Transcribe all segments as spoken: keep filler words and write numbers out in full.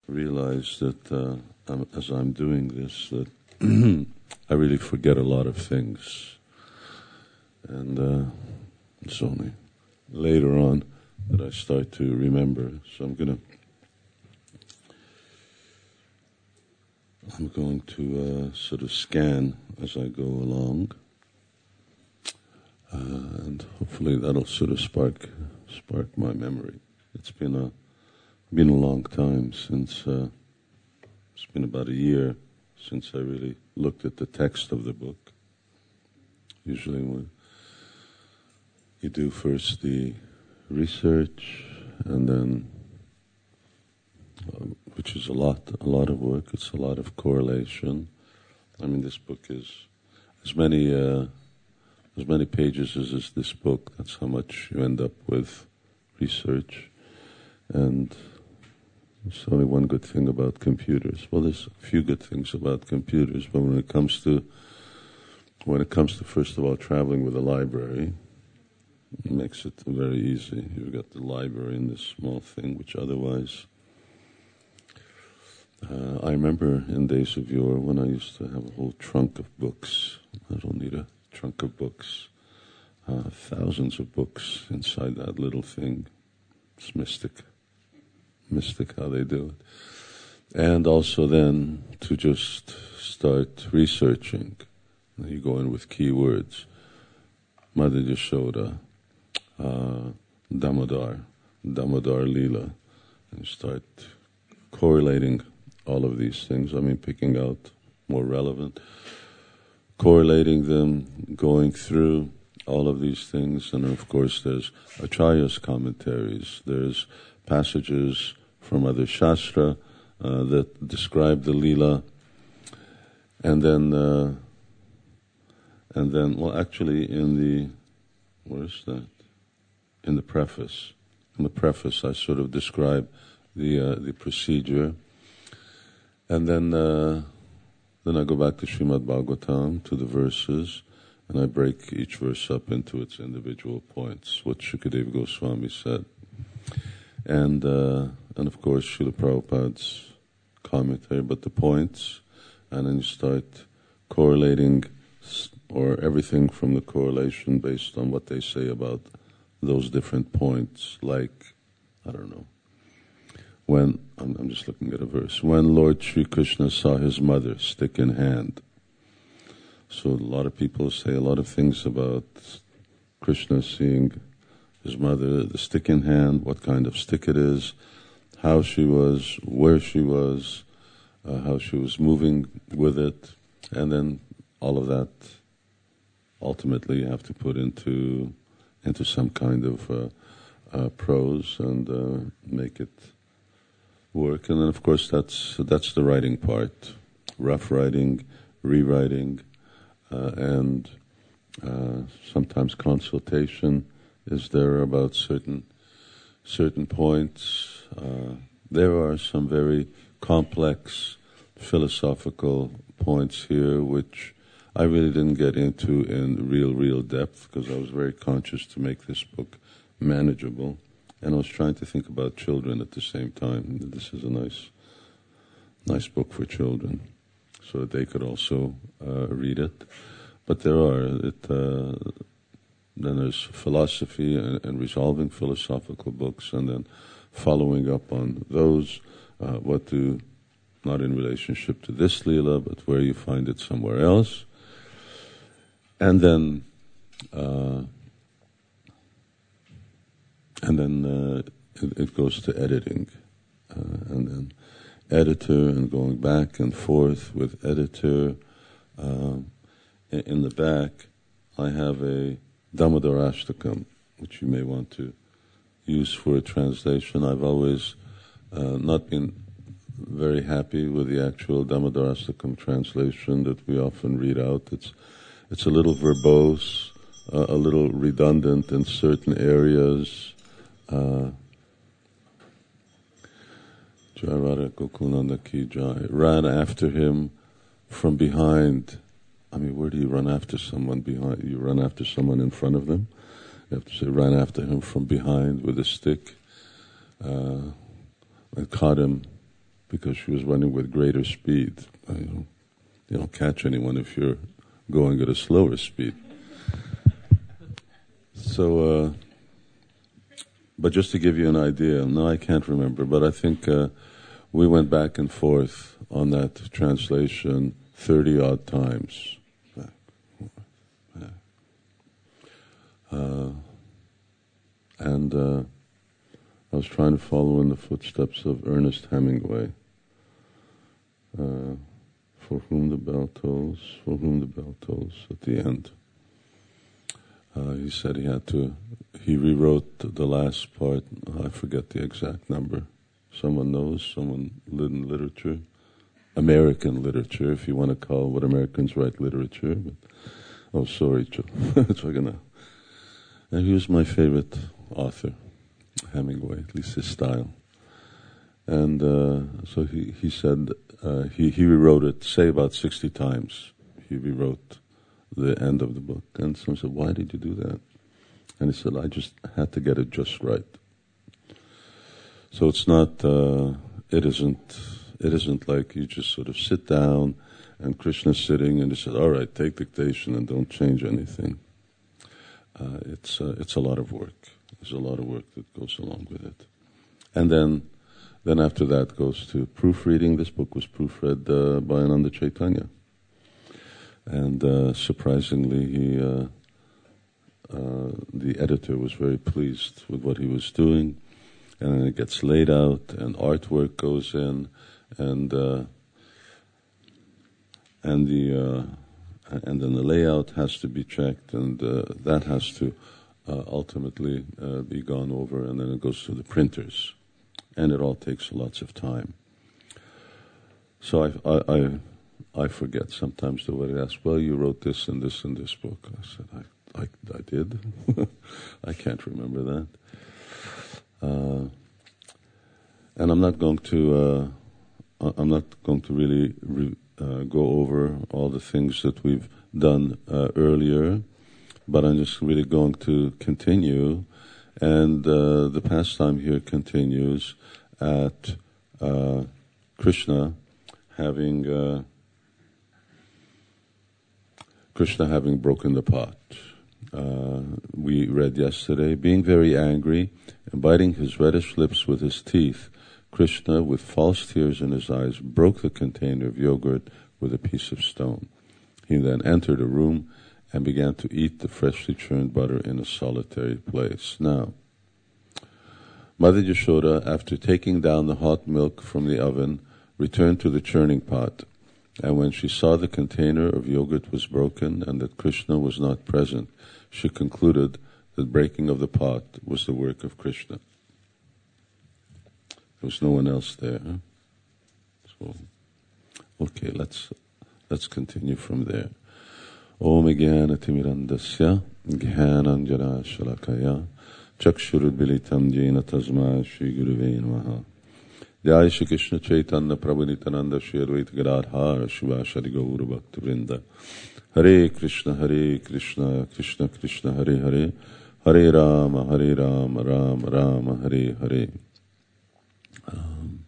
realize that uh, I'm, as I'm doing this, that I really forget a lot of things. And uh, it's only later on that I start to remember. So I'm gonna, I'm going to uh, sort of scan as I go along, uh, and hopefully that'll sort of spark, spark my memory. It's been a, been a long time since. Uh, it's been about a year since I really looked at the text of the book. Usually, when you do first the research, and then, uh, which is a lot, a lot of work. It's a lot of correlation. I mean, this book is as many, uh, as many pages as is this book. That's how much you end up with research. And there's only one good thing about computers. Well, there's a few good things about computers, but when it comes to, when it comes to first of all traveling with a library, it makes it very easy. You've got the library in this small thing, which otherwise, uh, I remember in days of yore when I used to have a whole trunk of books. I don't need a trunk of books. Uh, thousands of books inside that little thing. It's mystic. Mystic how they do it. And also then to just start researching. You go in with keywords. Mother Yashoda, uh, Damodar, Damodar Leela, and start correlating all of these things. I mean, picking out more relevant, correlating them, going through all of these things. And of course there's Acharya's commentaries, there's passages from other Shastra uh, that describe the Leela, and then uh, and then well actually in the where is that? In the preface. In the preface I sort of describe the uh, the procedure, and then uh, then I go back to Srimad Bhagavatam, to the verses, and I break each verse up into its individual points, what Shukadeva Goswami said. And uh, and of course Srila Prabhupada's commentary, but the points, and then you start correlating, or everything from the correlation based on what they say about those different points. Like, I don't know, when, I'm, I'm just looking at a verse, when Lord Sri Krishna saw his mother stick in hand. So a lot of people say a lot of things about Krishna seeing his mother, the stick in hand, what kind of stick it is, how she was, where she was, uh, how she was moving with it, and then all of that ultimately you have to put into into some kind of uh, uh, prose and uh, make it work. And then of course that's that's the writing part, rough writing, rewriting, uh, and uh, sometimes consultation is there about certain certain points. Uh, there are some very complex philosophical points here which I really didn't get into in real, real depth, because I was very conscious to make this book manageable, and I was trying to think about children at the same time. This is a nice, nice book for children, so that they could also uh, read it. But there are, it, uh, then there's philosophy and, and resolving philosophical books, and then following up on those, uh, what do, not in relationship to this Leela, but where you find it somewhere else. And then, uh, and then uh, it, it goes to editing, uh, and then editor, and going back and forth with editor. Uh, in, in the back, I have a Damodarashtakam, which you may want to use for a translation. I've always uh, not been very happy with the actual Damodarashtakam translation that we often read out. It's It's a little verbose, uh, a little redundant in certain areas. Uh, Jai Radha Gokulnanda Ki Jai. Ran after him from behind. I mean, where do you run after someone behind? You run after someone in front of them. You have to say, ran after him from behind with a stick. Uh, and caught him because she was running with greater speed. You know, you don't catch anyone if you're going at a slower speed. So, uh, but just to give you an idea, no, I can't remember, but I think uh, we went back and forth on that translation thirty-odd times. Uh, and uh, I was trying to follow in the footsteps of Ernest Hemingway. Uh, for whom the bell tolls, for whom the bell tolls at the end. Uh, he said he had to, he rewrote the last part, I forget the exact number. Someone knows, someone in literature, American literature, if you want to call what Americans write literature. But, oh, sorry, Joe. And he was my favorite author, Hemingway, at least his style. And uh, so he, he said uh, he, he rewrote it, say about sixty times. He rewrote the end of the book. And someone said, why did you do that? And he said, I just had to get it just right. So it's not, uh, it isn't, it isn't like you just sort of sit down and Krishna's sitting and he said, all right, take dictation and don't change anything. Uh, it's, uh, it's a lot of work. There's a lot of work that goes along with it. And then, then after that goes to proofreading. This book was proofread uh, by Ananda Chaitanya. And uh, surprisingly, he, uh, uh, the editor was very pleased with what he was doing. And then it gets laid out, and artwork goes in, and uh, and the uh, and then the layout has to be checked, and uh, that has to uh, ultimately uh, be gone over, and then it goes to the printers, and it all takes lots of time. So I I I, I forget sometimes the word I ask. Well, you wrote this and this and this book. I said I I, I did. I can't remember that. Uh, and I'm not going to. Uh, I'm not going to really re, uh, go over all the things that we've done uh, earlier, but I'm just really going to continue, and uh, the pastime here continues at uh, Krishna having uh, Krishna having broken the pot. Uh, we read yesterday, being very angry and biting his reddish lips with his teeth, Krishna, with false tears in his eyes, broke the container of yogurt with a piece of stone. He then entered a room and began to eat the freshly churned butter in a solitary place. Now, Mother Yashoda, after taking down the hot milk from the oven, returned to the churning pot. And when she saw the container of yogurt was broken and that Krishna was not present, she concluded that breaking of the pot was the work of Krishna. There was no one else there. Huh? So, okay, let's let's continue from there. Om Jnana Timirandasya Jnananjana Shalakaya Chakshurudbilitam Jena Tasma Shri Guruve Namaha. Jai Shri Krishna Chaitanya Prabhu Nityananda Shri Advaita Gadadhara Shivashadi Gaura Bhakta Vrinda. Hare Krishna, Hare Krishna, Krishna Krishna, Hare Hare, Hare Rama, Hare Rama, Rama Rama, Hare Hare. Um,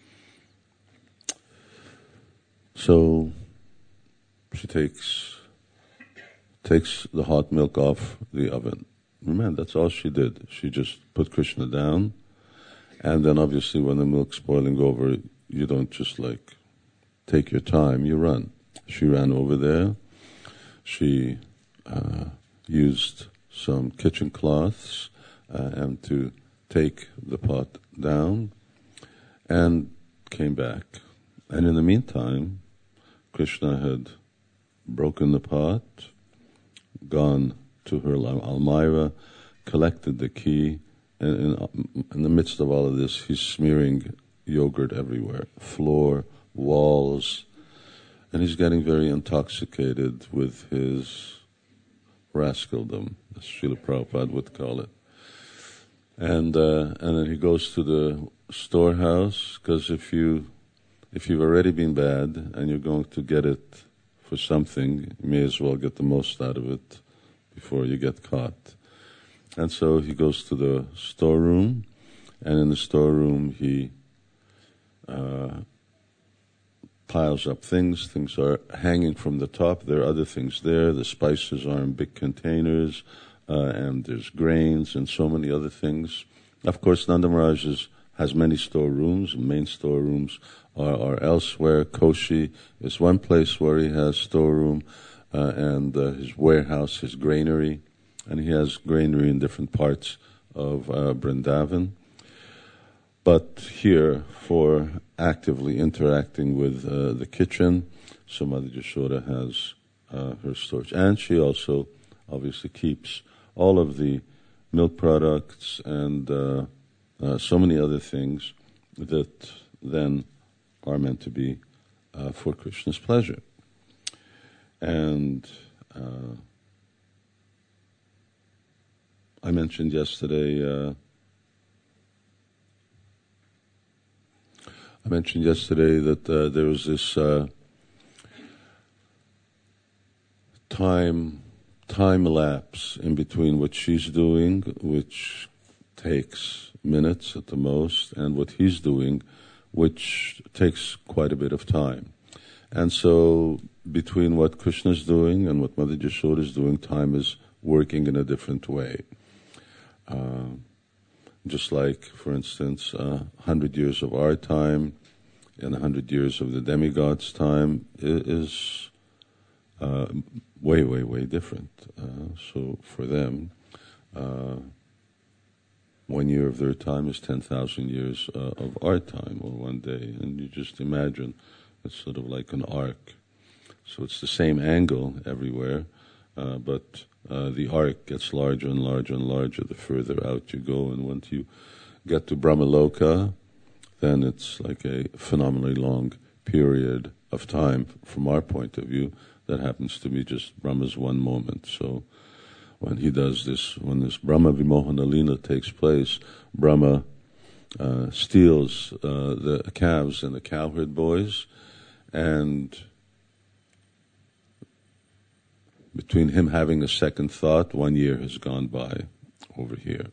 so she takes takes the hot milk off the oven. Remember, that's all she did. She just put Krishna down, and then obviously when the milk's boiling over, you don't just like take your time, you run. She ran over there. She uh, used some kitchen cloths uh, and to take the pot down, and came back. And in the meantime, Krishna had broken the pot, gone to her almirah, collected the key, and in, in the midst of all of this, he's smearing yogurt everywhere, floor, walls, and he's getting very intoxicated with his rascaldom, as Srila Prabhupada would call it. And uh, and then he goes to the storehouse, because if you if you've already been bad and you're going to get it for something, you may as well get the most out of it before you get caught. And so he goes to the storeroom, and in the storeroom he uh, piles up things. Things are hanging from the top. There are other things there. The spices are in big containers, uh, and there's grains and so many other things. Of course, Nanda Maharaj is, has many storerooms. Main storerooms are, are elsewhere. Koshi is one place where he has storeroom, uh, and uh, his warehouse, his granary, and he has granary in different parts of uh, Vrindavan. But here, for actively interacting with uh, the kitchen, so Mother Yashoda has uh, her storage. And she also obviously keeps all of the milk products and uh, uh, so many other things that then are meant to be uh, for Krishna's pleasure. And uh, I mentioned yesterday uh, I mentioned yesterday that uh, there was this uh, time time lapse in between what she's doing, which takes minutes at the most, and what he's doing, which takes quite a bit of time. And so between what Krishna's doing and what Mother Yashoda is doing, time is working in a different way. Uh, Just like, for instance, a uh, hundred years of our time and a hundred years of the demigods' time is uh, way, way, way different. Uh, so for them, uh, one year of their time is ten thousand years uh, of our time, or one day. And you just imagine it's sort of like an arc. So it's the same angle everywhere, uh, but Uh, the arc gets larger and larger and larger the further out you go, and once you get to Brahmaloka, then it's like a phenomenally long period of time from our point of view that happens to be just Brahma's one moment. So when he does this, when this Brahma Vimohana Lila takes place, Brahma uh, steals uh, the calves and the cowherd boys, and between him having a second thought, one year has gone by over here.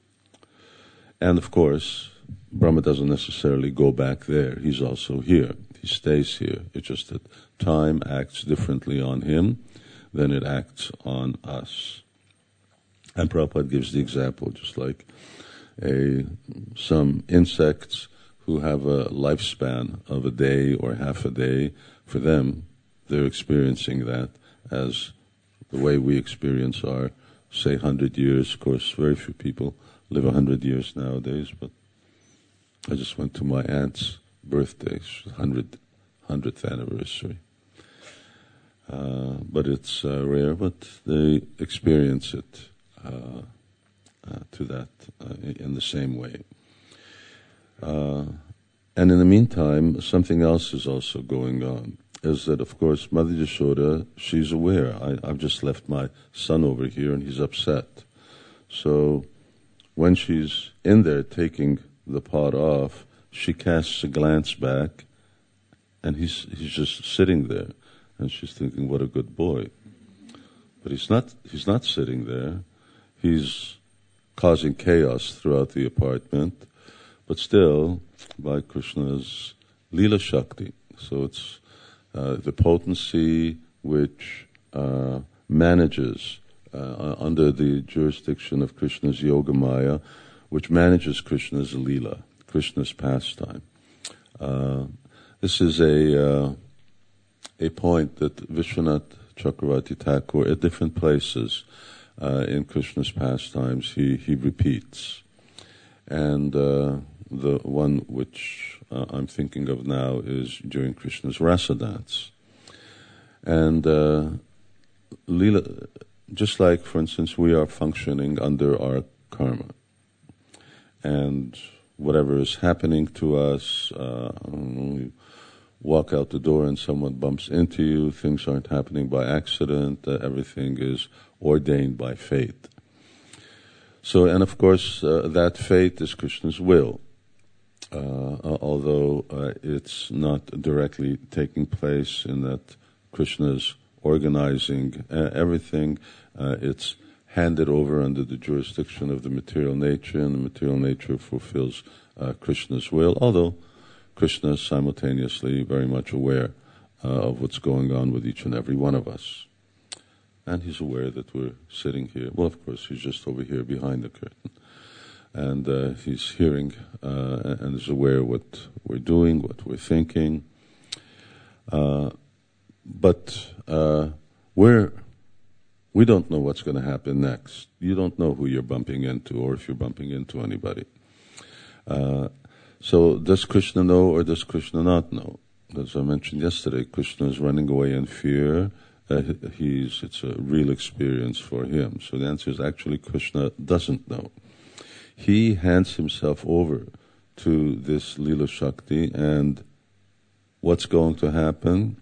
And of course, Brahma doesn't necessarily go back there. He's also here. He stays here. It's just that time acts differently on him than it acts on us. And Prabhupada gives the example, just like a some insects who have a lifespan of a day or half a day, for them, they're experiencing that as the way we experience our, say, hundred years. Of course, very few people live a hundred years nowadays, but I just went to my aunt's birthday, hundred, hundredth anniversary. Uh, but it's uh, rare, but they experience it uh, uh, to that uh, in the same way. Uh, and in the meantime, something else is also going on. Is that, of course, Mother Yashoda, she's aware. I, I've just left my son over here and he's upset. So when she's in there taking the pot off, she casts a glance back and he's he's just sitting there. And she's thinking, what a good boy. But he's not, he's not sitting there. He's causing chaos throughout the apartment, but still by Krishna's Leela Shakti. So it's Uh, the potency which uh, manages uh, under the jurisdiction of Krishna's Yoga Maya, which manages Krishna's Leela, Krishna's pastime. Uh, this is a uh, a point that Vishwanath Chakravarti Thakur at different places uh, in Krishna's pastimes he, he repeats. And uh, the one which Uh, I'm thinking of now is during Krishna's rasa dance. And uh, Leela, just like, for instance, we are functioning under our karma. And whatever is happening to us, uh, I don't know, you walk out the door and someone bumps into you, things aren't happening by accident, uh, everything is ordained by fate. So, and of course, uh, that fate is Krishna's will. Uh, although uh, it's not directly taking place in that Krishna's organizing uh, everything, uh, it's handed over under the jurisdiction of the material nature, and the material nature fulfills uh, Krishna's will, although Krishna is simultaneously very much aware uh, of what's going on with each and every one of us. And he's aware that we're sitting here. Well, of course, he's just over here behind the curtain. And uh, he's hearing uh, and is aware of what we're doing, what we're thinking. Uh, but uh, we're, we don't know what's going to happen next. You don't know who you're bumping into or if you're bumping into anybody. Uh, so does Krishna know or does Krishna not know? As I mentioned yesterday, Krishna is running away in fear. Uh, he's, it's a real experience for him. So the answer is actually Krishna doesn't know. He hands himself over to this Lila Shakti, and what's going to happen?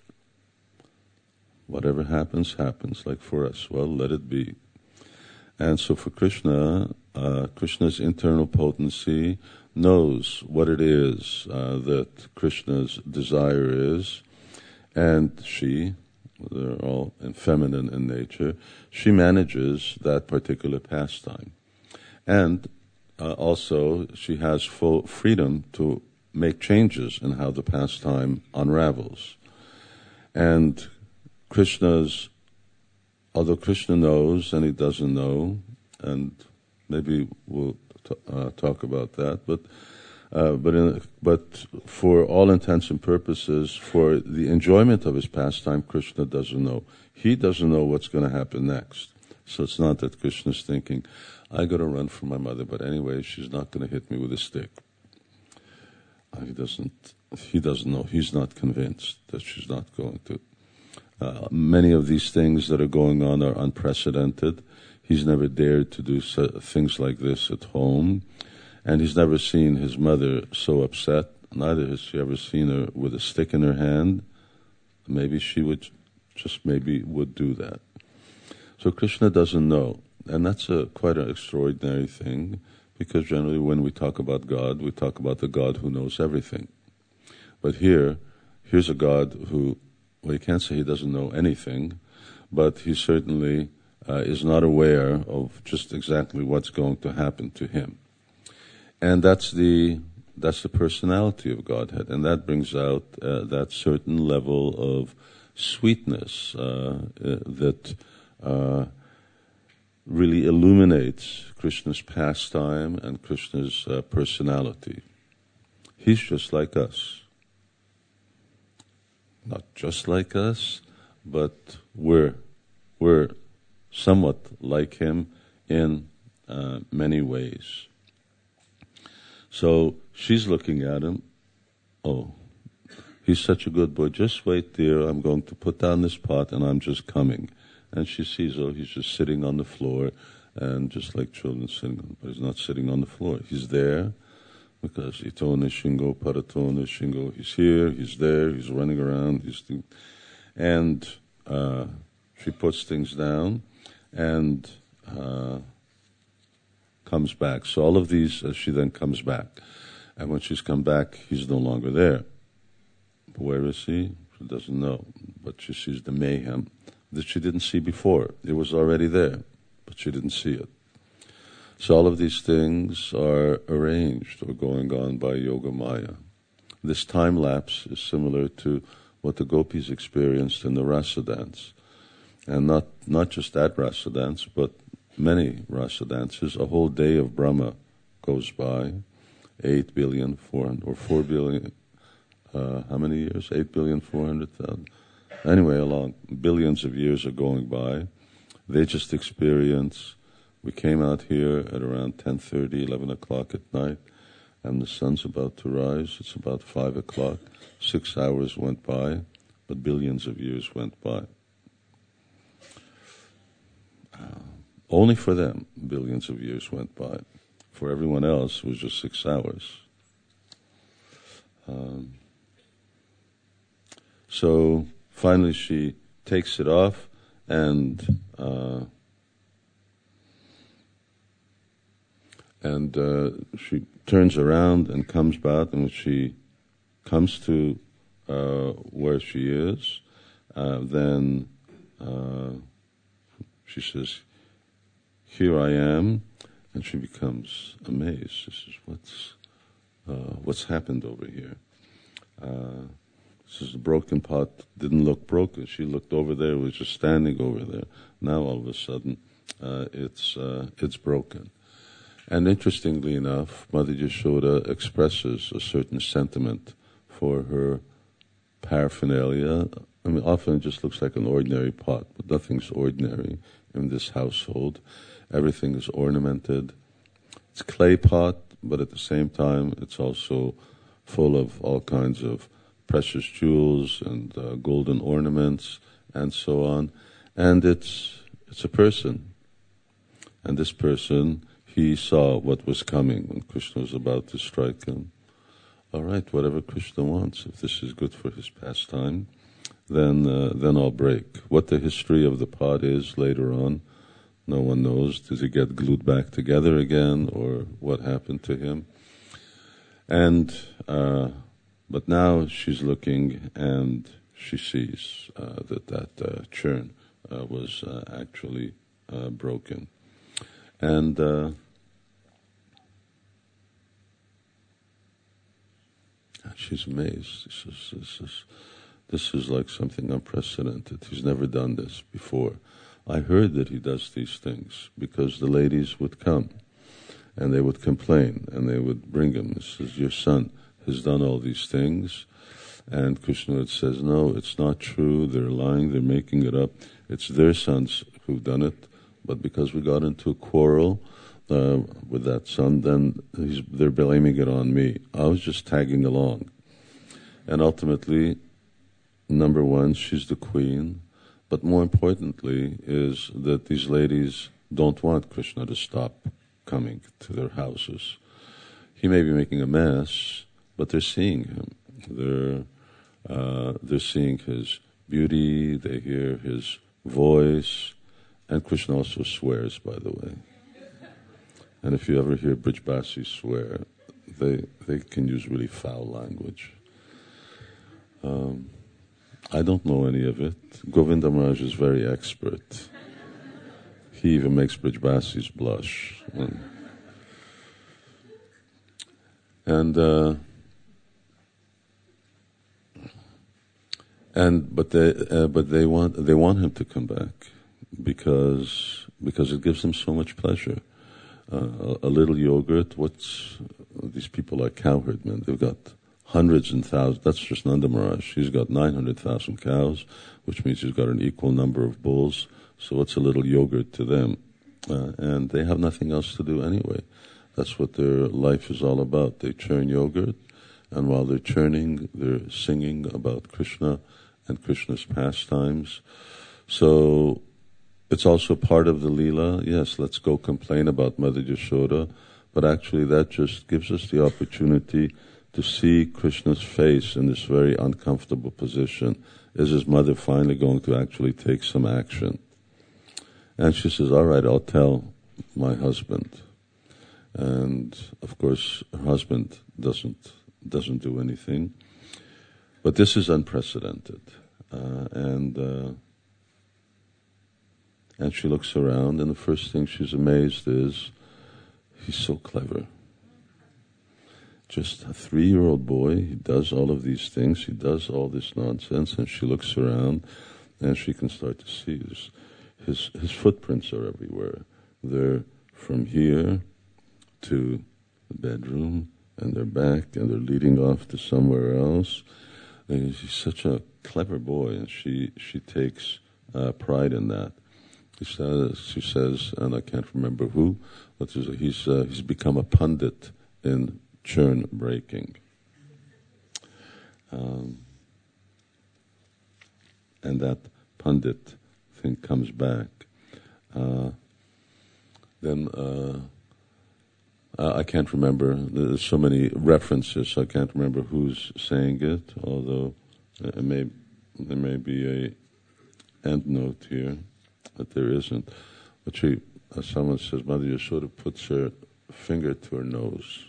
Whatever happens, happens, like for us. Well, let it be. And so for Krishna, uh, Krishna's internal potency knows what it is uh, that Krishna's desire is, and she, they're all feminine in nature, she manages that particular pastime. And uh, also, she has full freedom to make changes in how the pastime unravels. And Krishna's, although Krishna knows and he doesn't know, and maybe we'll t- uh, talk about that, but uh, but in, but for all intents and purposes, for the enjoyment of his pastime, Krishna doesn't know. He doesn't know what's going to happen next. So it's not that Krishna's thinking, I got to run from my mother, but anyway, she's not going to hit me with a stick. Uh, he doesn't. He doesn't know. He's not convinced that she's not going to. Uh, many of these things that are going on are unprecedented. He's never dared to do so, things like this at home, and he's never seen his mother so upset. Neither has she ever seen her with a stick in her hand. Maybe she would, just maybe would do that. So Krishna doesn't know, and that's a quite an extraordinary thing, because generally when we talk about God, we talk about the God who knows everything. But here, here's a God who, well, you can't say he doesn't know anything, but he certainly uh, is not aware of just exactly what's going to happen to him. And that's the that's the personality of Godhead, and that brings out uh, that certain level of sweetness uh, uh, that uh, really illuminates Krishna's pastime and Krishna's uh, personality. He's just like us. Not just like us, but we're we're somewhat like him in uh, many ways. So she's looking at him. Oh, he's such a good boy. Just wait, dear. I'm going to put down this pot and I'm just coming. And she sees, oh, he's just sitting on the floor, and just like children sitting on, but he's not sitting on the floor. He's there because Itona Shingo, Paratona Shingo. He's here, he's there, he's running around. He's doing, and uh, she puts things down and uh, comes back. So all of these, uh, she then comes back. And when she's come back, he's no longer there. Where is he? She doesn't know. But she sees the mayhem that she didn't see before. It was already there, but she didn't see it. So all of these things are arranged or going on by Yoga Maya. This time lapse is similar to what the gopis experienced in the rasa dance. And not, not just that rasa dance, but many rasa dances. A whole day of Brahma goes by, eight billion, four hundred, or four billion, uh, how many years? eight billion, four hundred thousand. Anyway, along billions of years are going by. They just experience. We came out here at around ten thirty, eleven o'clock at night, and the sun's about to rise. It's about five o'clock. Six hours went by, but billions of years went by. Uh, only for them, billions of years went by. For everyone else, it was just six hours. Um, so finally she takes it off, and uh, and uh, she turns around and comes back, and when she comes to uh, where she is, uh, then uh, she says, "Here I am," and she becomes amazed. She says, "What's uh, what's happened over here. Uh, this is the broken pot. Didn't look broken. She looked over there. It was just standing over there. Now all of a sudden, uh, it's uh, it's broken. And interestingly enough, Mother Yashoda expresses a certain sentiment for her paraphernalia. I mean, often it just looks like an ordinary pot, but nothing's ordinary in this household. Everything is ornamented. It's clay pot, but at the same time, it's also full of all kinds of precious jewels and uh, golden ornaments and so on. And it's it's a person. And this person, he saw what was coming when Krishna was about to strike him. All right, whatever Krishna wants. If this is good for his pastime, then uh, then I'll break. What the history of the pot is later on, no one knows. Does he get glued back together again, or what happened to him? And uh, but now she's looking, and she sees uh, that that uh, churn uh, was uh, actually uh, broken, and. Uh, She's amazed. This is, this is, this is like something unprecedented. He's never done this before. I heard that he does these things because the ladies would come and they would complain and they would bring him. This is your son has done all these things. And Krishna says, no, it's not true. They're lying. They're making it up. It's their sons who've done it. But because we got into a quarrel, Uh, with that son, then he's, they're blaming it on me. I was just tagging along. And ultimately, number one, she's the queen, but more importantly is that these ladies don't want Krishna to stop coming to their houses. He may be making a mess, but they're seeing him. They're, uh, they're seeing his beauty, they hear his voice, and Krishna also swears, by the way. And if you ever hear Brijbasis swear, they they can use really foul language. Um, I don't know any of it. Govinda Maharaj is very expert. He even makes Brijbasis blush. And, and uh, and but they uh, but they want they want him to come back because because it gives them so much pleasure. Uh, a, a little yogurt, what's, these people are cow herdmen, they've got hundreds and thousands, that's just Nanda Maharaj, he's got nine hundred thousand cows, which means he's got an equal number of bulls, so what's a little yogurt to them? Uh, and they have nothing else to do anyway. That's what their life is all about. They churn yogurt, and while they're churning, they're singing about Krishna and Krishna's pastimes. So, it's also part of the Leela. Yes, let's go complain about Mother Yashoda, but actually that just gives us the opportunity to see Krishna's face in this very uncomfortable position. Is his mother finally going to actually take some action? And she says, all right, I'll tell my husband. And of course, her husband doesn't doesn't do anything. But this is unprecedented. Uh, and... Uh, And she looks around, and the first thing she's amazed is, he's so clever. Just a three-year-old boy, he does all of these things, he does all this nonsense, and she looks around, and she can start to see his, his, his footprints are everywhere. They're from here to the bedroom, and they're back, and they're leading off to somewhere else. And he's such a clever boy, and she, she takes uh, pride in that. He says, she says, and I can't remember who, but he's uh, he's become a pundit in churn breaking. Um, and that pundit thing comes back. Uh, then uh, I can't remember. There's so many references, so I can't remember who's saying it. Although it may there may be a end note here. But there isn't. But she, as someone says, Mother Yashoda puts her finger to her nose.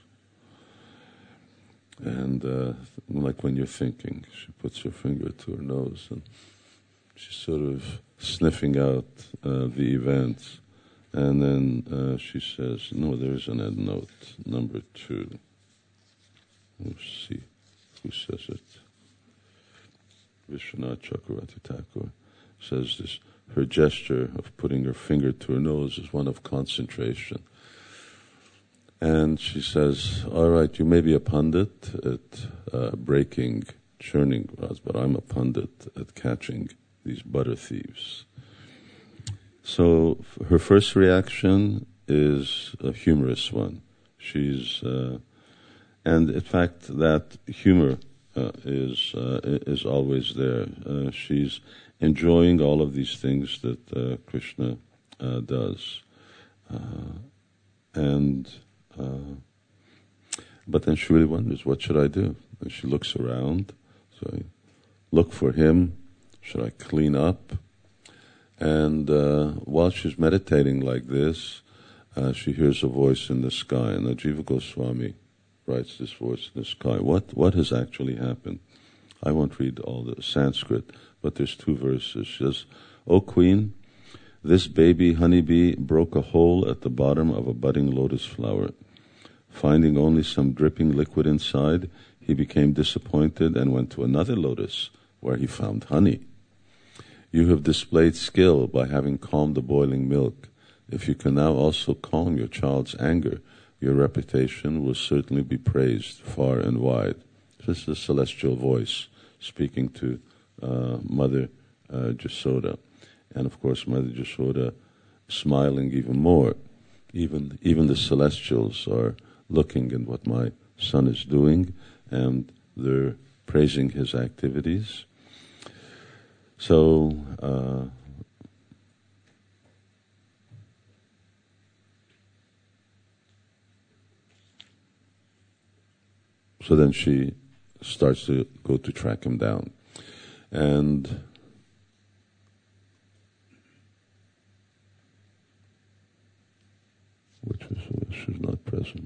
And uh, like when you're thinking, she puts her finger to her nose and she's sort of sniffing out uh, the events. And then uh, she says, no, there is an end note, number two. Let's see who says it. Vishwanath Chakravarti Thakur says this. Her gesture of putting her finger to her nose is one of concentration. And she says, all right, you may be a pundit at uh, breaking, churning rods, but I'm a pundit at catching these butter thieves. So her first reaction is a humorous one. She's, uh, and in fact, that humor uh, is uh, is always there. Uh, she's enjoying all of these things that uh, Krishna uh, does, uh, and. Uh, but then she really wonders, what should I do? And she looks around. So I look for him. Should I clean up? And uh, while she's meditating like this, uh, she hears a voice in the sky. And Jiva Goswami writes this voice in the sky. What what has actually happened? I won't read all the Sanskrit, but there's two verses. She says, O Queen, this baby honeybee broke a hole at the bottom of a budding lotus flower. Finding only some dripping liquid inside, he became disappointed and went to another lotus, where he found honey. You have displayed skill by having calmed the boiling milk. If you can now also calm your child's anger, your reputation will certainly be praised far and wide. This is the celestial voice speaking to uh, Mother uh, Jasoda. And of course, Mother Jasoda smiling even more. Even even the celestials are looking at what my son is doing, and they're praising his activities. So, uh, so then she starts to go to track him down. And which was, she's not present.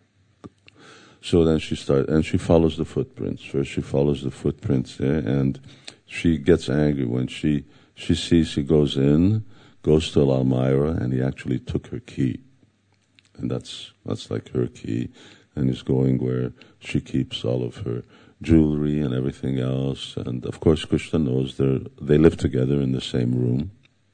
So then she starts, and she follows the footprints. First she follows the footprints there, and she gets angry when she, she sees he goes in, goes to Almira, and he actually took her key. And that's that's like her key, and he's going where she keeps all of her jewelry and everything else. And of course Krishna knows they they live together in the same room.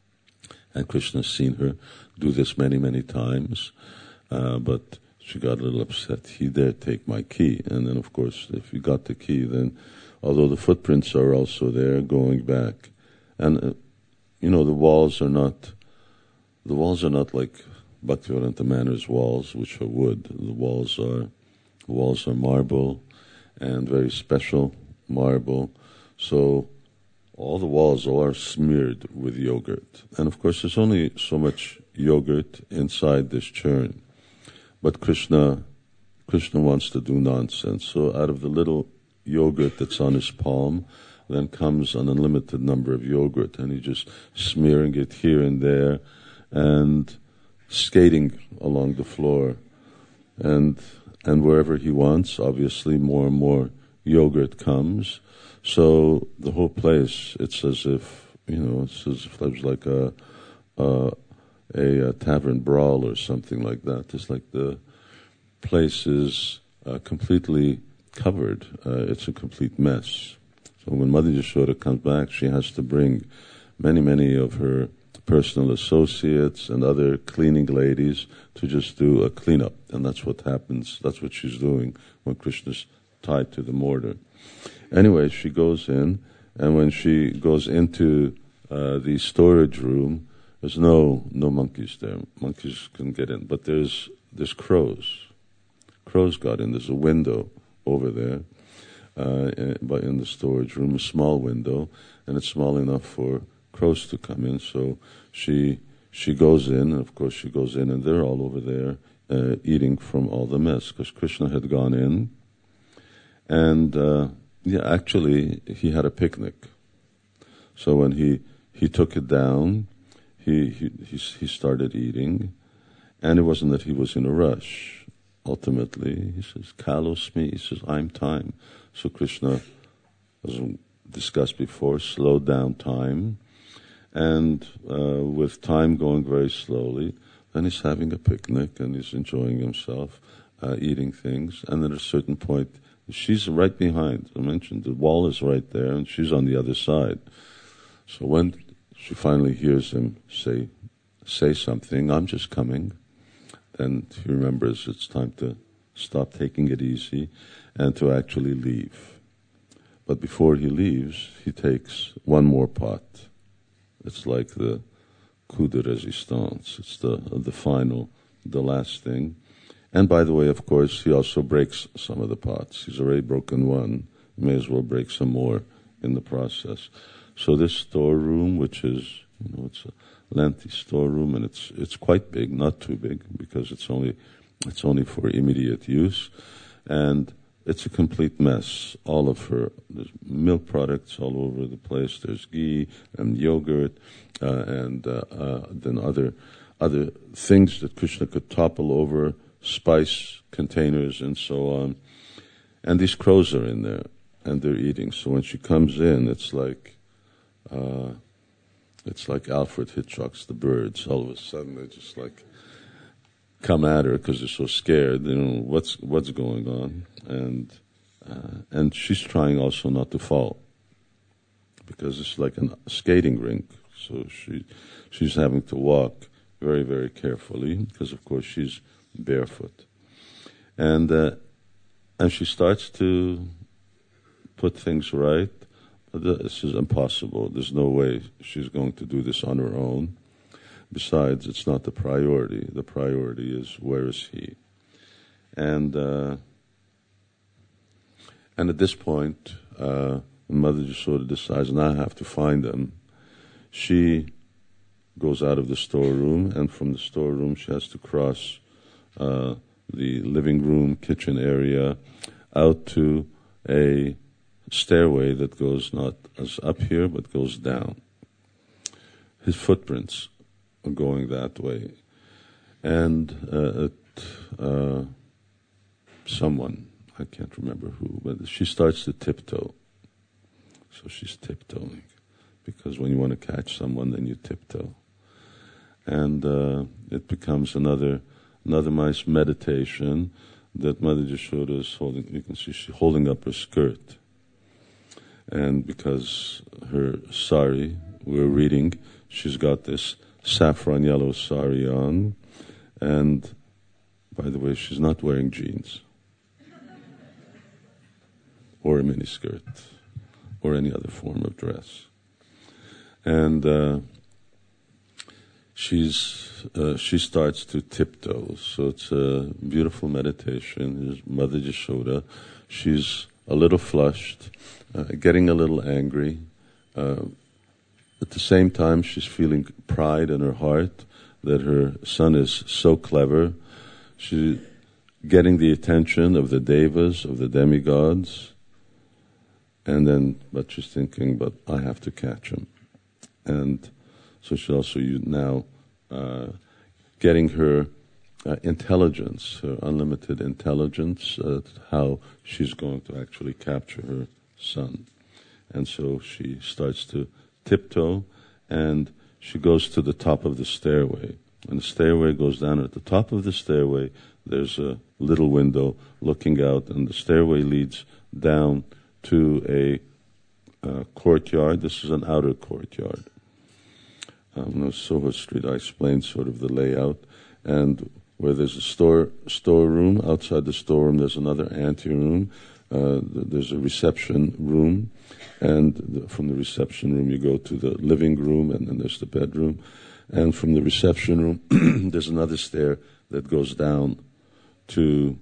And Krishna's seen her do this many, many times. Uh, but she got a little upset. He dared take my key. And then, of course, if you got the key, then, although the footprints are also there, going back. And, uh, you know, the walls are not, the walls are not like Bhaktivedanta Manor's walls, which are wood. The walls are, the walls are marble, and very special marble. So, all the walls are smeared with yogurt. And of course, there's only so much yogurt inside this churn. But Krishna, Krishna wants to do nonsense. So out of the little yogurt that's on his palm, then comes an unlimited number of yogurt, and he's just smearing it here and there, and skating along the floor. And and wherever he wants, obviously more and more yogurt comes. So the whole place, it's as if, you know, it's as if it was like a, a, a, a tavern brawl or something like that. It's like the place is uh, completely covered. Uh, it's a complete mess. So when Mother Yashoda comes back, she has to bring many, many of her personal associates and other cleaning ladies to just do a cleanup. And that's what happens, that's what she's doing when Krishna's tied to the mortar. Anyway, she goes in, and when she goes into uh, the storage room, there's no no monkeys there. Monkeys couldn't get in, but there's there's crows. Crows got in. There's a window over there, uh, in, but in the storage room, a small window, and it's small enough for crows to come in. So she she goes in, and of course she goes in, and they're all over there uh, eating from all the mess, because Krishna had gone in, and uh, yeah, actually he had a picnic. So when he he took it down, he he he, he started eating, and it wasn't that he was in a rush. Ultimately, he says, Kalosmi, he says, I'm time. So Krishna, as discussed before, slowed down time, and uh, with time going very slowly, then he's having a picnic and he's enjoying himself, uh, eating things, and then at a certain point she's right behind. I mentioned the wall is right there, and she's on the other side. So when she finally hears him say, say something, I'm just coming, then he remembers it's time to stop taking it easy and to actually leave. But before he leaves, he takes one more pot. It's like the coup de resistance. It's the the final, the last thing. And by the way, of course, he also breaks some of the pots. He's already broken one. He may as well break some more in the process. So this storeroom, which is, you know, it's a lengthy storeroom, and it's it's quite big, not too big, because it's only it's only for immediate use, and it's a complete mess. All of her, there's milk products all over the place. There's ghee and yogurt, uh, and uh, uh, then other other things that Krishna could topple over, spice containers and so on. And these crows are in there, and they're eating. So when she comes in, it's like uh, it's like Alfred Hitchcock's The Birds. All of a sudden, they just like come at her because they're so scared. They don't know what's what's going on, and uh, and she's trying also not to fall because it's like a skating rink. So she she's having to walk very very carefully because of course she's barefoot, and uh, and she starts to put things right. But this is impossible. There's no way she's going to do this on her own. Besides, it's not the priority. The priority is, where is he? And uh, and at this point, uh, when Mother Yashoda decides, now I have to find him, she goes out of the storeroom, and from the storeroom she has to cross uh, the living room, kitchen area, out to a stairway that goes not as up here, but goes down. His footprints are going that way. And uh, it, uh, someone, I can't remember who, but she starts to tiptoe. So she's tiptoeing. Because when you want to catch someone, then you tiptoe. And uh, it becomes another another nice meditation that Mother Yashoda is holding. You can see she's holding up her skirt. And because her sari, we're reading, she's got this saffron yellow sari on, and by the way, she's not wearing jeans or a miniskirt or any other form of dress. And uh, she's uh, she starts to tiptoe. So it's a beautiful meditation. There's Mother Yashoda. She's a little flushed, uh, getting a little angry. Uh, at the same time, she's feeling pride in her heart that her son is so clever. She's getting the attention of the devas, of the demigods. And then, but she's thinking, but I have to catch him. And so she's also now uh, getting her uh, intelligence, her unlimited intelligence, uh, how she's going to actually capture her son. And so she starts to tiptoe, and she goes to the top of the stairway. And the stairway goes down. At the top of the stairway, there's a little window looking out, and the stairway leads down to a uh, courtyard. This is an outer courtyard. Um, on Soho Street, I explained sort of the layout, and where there's a store storeroom. Outside the storeroom, there's another anteroom. Uh, there's a reception room, and the, from the reception room you go to the living room, and then there's the bedroom. And from the reception room, there's another stair that goes down to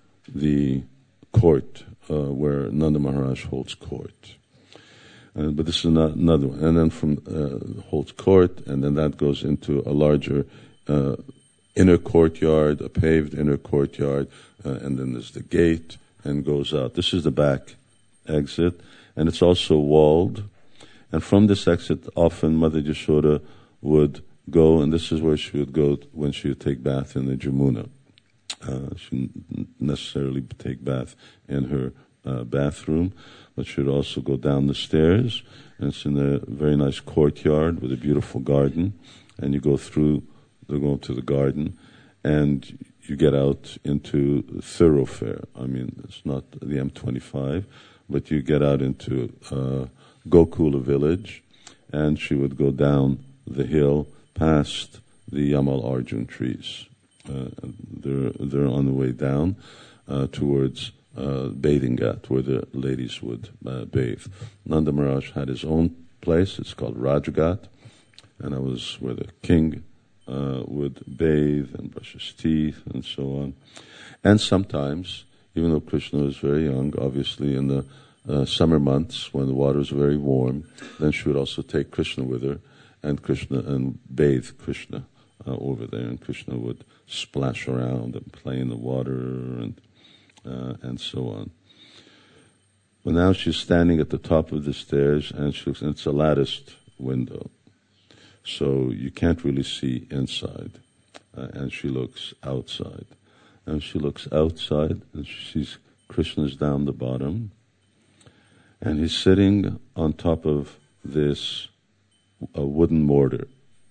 the court uh, where Nanda Maharaj holds court. Uh, but this is not another one. And then from uh, holds court, and then that goes into a larger uh, inner courtyard, a paved inner courtyard, uh, and then there's the gate and goes out. This is the back exit, and it's also walled. And from this exit, often Mother Yashoda would go, and this is where she would go when she would take bath in the Jamuna. Uh, she wouldn't necessarily take bath in her uh, bathroom, but she would also go down the stairs, and it's in a very nice courtyard with a beautiful garden, and you go through, you go to the garden, and you get out into thoroughfare. I mean, it's not the M twenty-five, but you get out into uh, Gokula village, and she would go down the hill past the Yamal Arjun trees. Uh, they're they're on the way down uh, towards uh, bathing ghat, where the ladies would uh, bathe. Nanda Maharaj had his own place. It's called Rajghat, and that was where the king uh, would bathe and brush his teeth and so on. And sometimes, even though Krishna was very young, obviously in the uh, summer months when the water was very warm, then she would also take Krishna with her, and Krishna and bathe Krishna uh, over there, and Krishna would splash around and play in the water and uh, and so on. But now she's standing at the top of the stairs, and she looks, and it's a latticed window, so you can't really see inside. Uh, and she looks outside, and she looks outside, and she sees Krishna's down the bottom, and he's sitting on top of this a wooden mortar.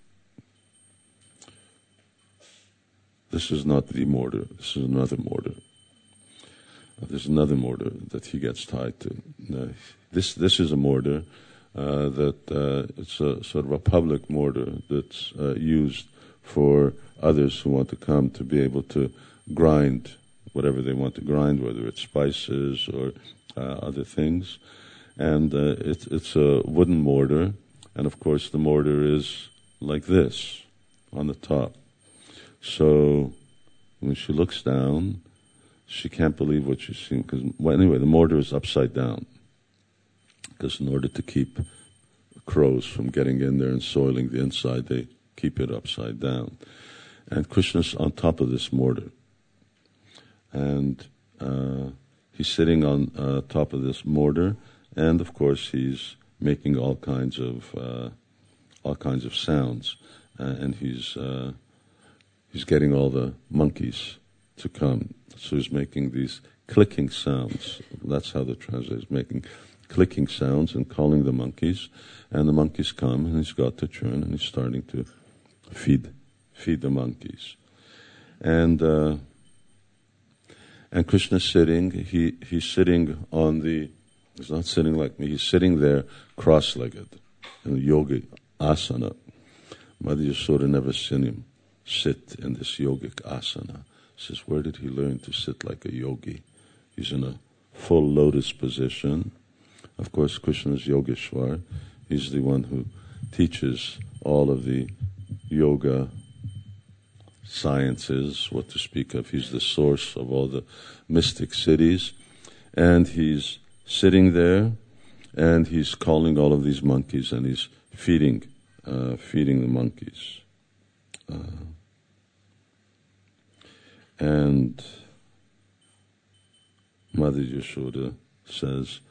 This is not the mortar. This is another mortar. Uh, there's another mortar that he gets tied to. Uh, this this is a mortar uh, that uh, it's a sort of a public mortar that's uh, used for others who want to come to be able to grind whatever they want to grind, whether it's spices or uh, other things. And uh, it's it's a wooden mortar. And of course, the mortar is like this on the top. So when she looks down, she can't believe what she's seeing. Because well, anyway, the mortar is upside down. Because in order to keep crows from getting in there and soiling the inside, they keep it upside down. And Krishna's on top of this mortar. And uh, he's sitting on uh, top of this mortar, and of course he's making all kinds of uh, all kinds of sounds, uh, and he's uh, he's getting all the monkeys to come. So he's making these clicking sounds. That's how the translator is making clicking sounds and calling the monkeys, and the monkeys come, and he's got the churn, and he's starting to feed feed the monkeys, and uh, and Krishna's sitting. He he's sitting on the. He's not sitting like me. He's sitting there cross-legged in a yogi asana. Mother Yasoda never seen him sit in this yogic asana. She says, where did he learn to sit like a yogi? He's in a full lotus position. Of course, Krishna is Yogeshwar. He's the one who teaches all of the yoga sciences, what to speak of. He's the source of all the mystic cities. And he's sitting there, and he's calling all of these monkeys, and he's feeding, uh, feeding the monkeys. Uh, and Mother Yashoda says,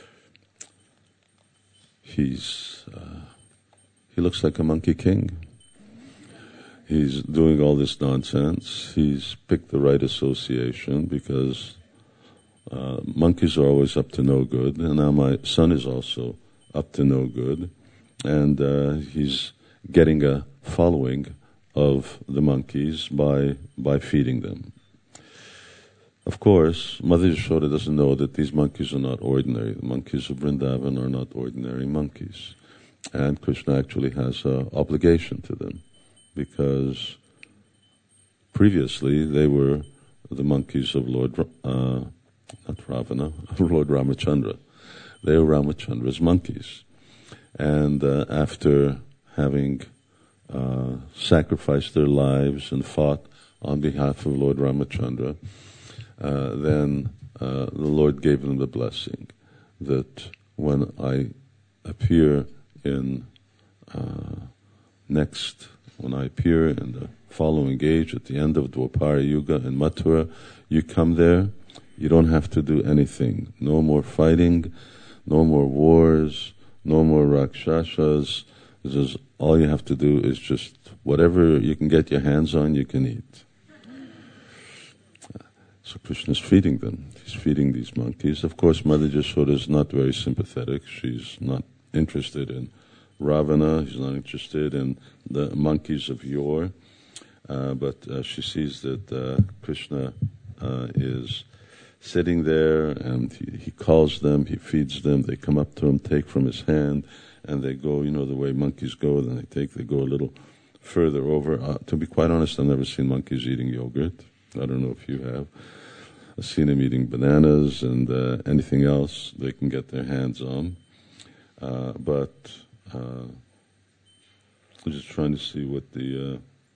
he's uh, he looks like a monkey king. He's doing all this nonsense. He's picked the right association because Uh, monkeys are always up to no good, and now my son is also up to no good, and uh, he's getting a following of the monkeys by by feeding them. Of course, Mother Yashoda doesn't know that these monkeys are not ordinary. The monkeys of Vrindavan are not ordinary monkeys, and Krishna actually has an obligation to them, because previously they were the monkeys of Lord uh, not Ravana, Lord Ramachandra. They were Ramachandra's monkeys. And uh, after having uh, sacrificed their lives and fought on behalf of Lord Ramachandra, uh, then uh, the Lord gave them the blessing that when I appear in uh, next, when I appear in the following age at the end of Dwapara Yuga in Mathura, you come there. You don't have to do anything. No more fighting, no more wars, no more rakshasas. This is, all you have to do is just whatever you can get your hands on, you can eat. So Krishna's feeding them. He's feeding these monkeys. Of course, Mother Yashoda is not very sympathetic. She's not interested in Ravana. She's not interested in the monkeys of yore. uh, but uh, she sees that uh, Krishna uh, is sitting there, and he, he calls them, he feeds them, they come up to him, take from his hand, and they go, you know, the way monkeys go, then they take, they go a little further over. Uh, to be quite honest, I've never seen monkeys eating yogurt. I don't know if you have. I've seen them eating bananas and uh, anything else they can get their hands on. Uh, but uh, I'm just trying to see what the uh,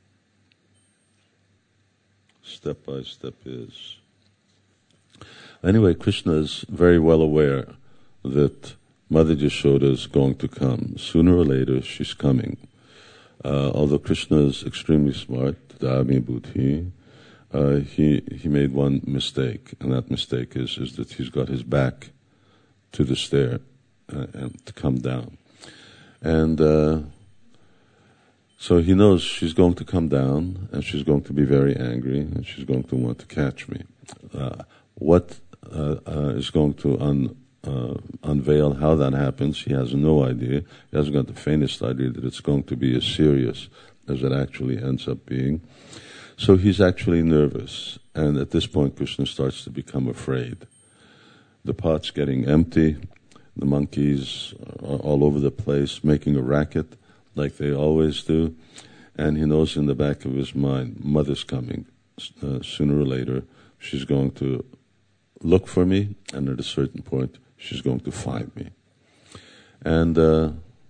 step-by-step is. Anyway, Krishna is very well aware that Mother Yashoda is going to come. Sooner or later, she's coming. Uh, although Krishna is extremely smart, Dami Buddhi, uh, he he made one mistake, and that mistake is is that he's got his back to the stair uh, and to come down, and uh, so he knows she's going to come down, and she's going to be very angry, and she's going to want to catch me. Uh, what uh, uh, is going to un, uh, unveil how that happens? He has no idea. He hasn't got the faintest idea that it's going to be as serious as it actually ends up being. So he's actually nervous, and at this point Krishna starts to become afraid. The pot's getting empty, the monkeys are all over the place making a racket like they always do, and he knows in the back of his mind, Mother's coming. Uh, sooner or later she's going to look for me, and at a certain point she's going to find me. And uh,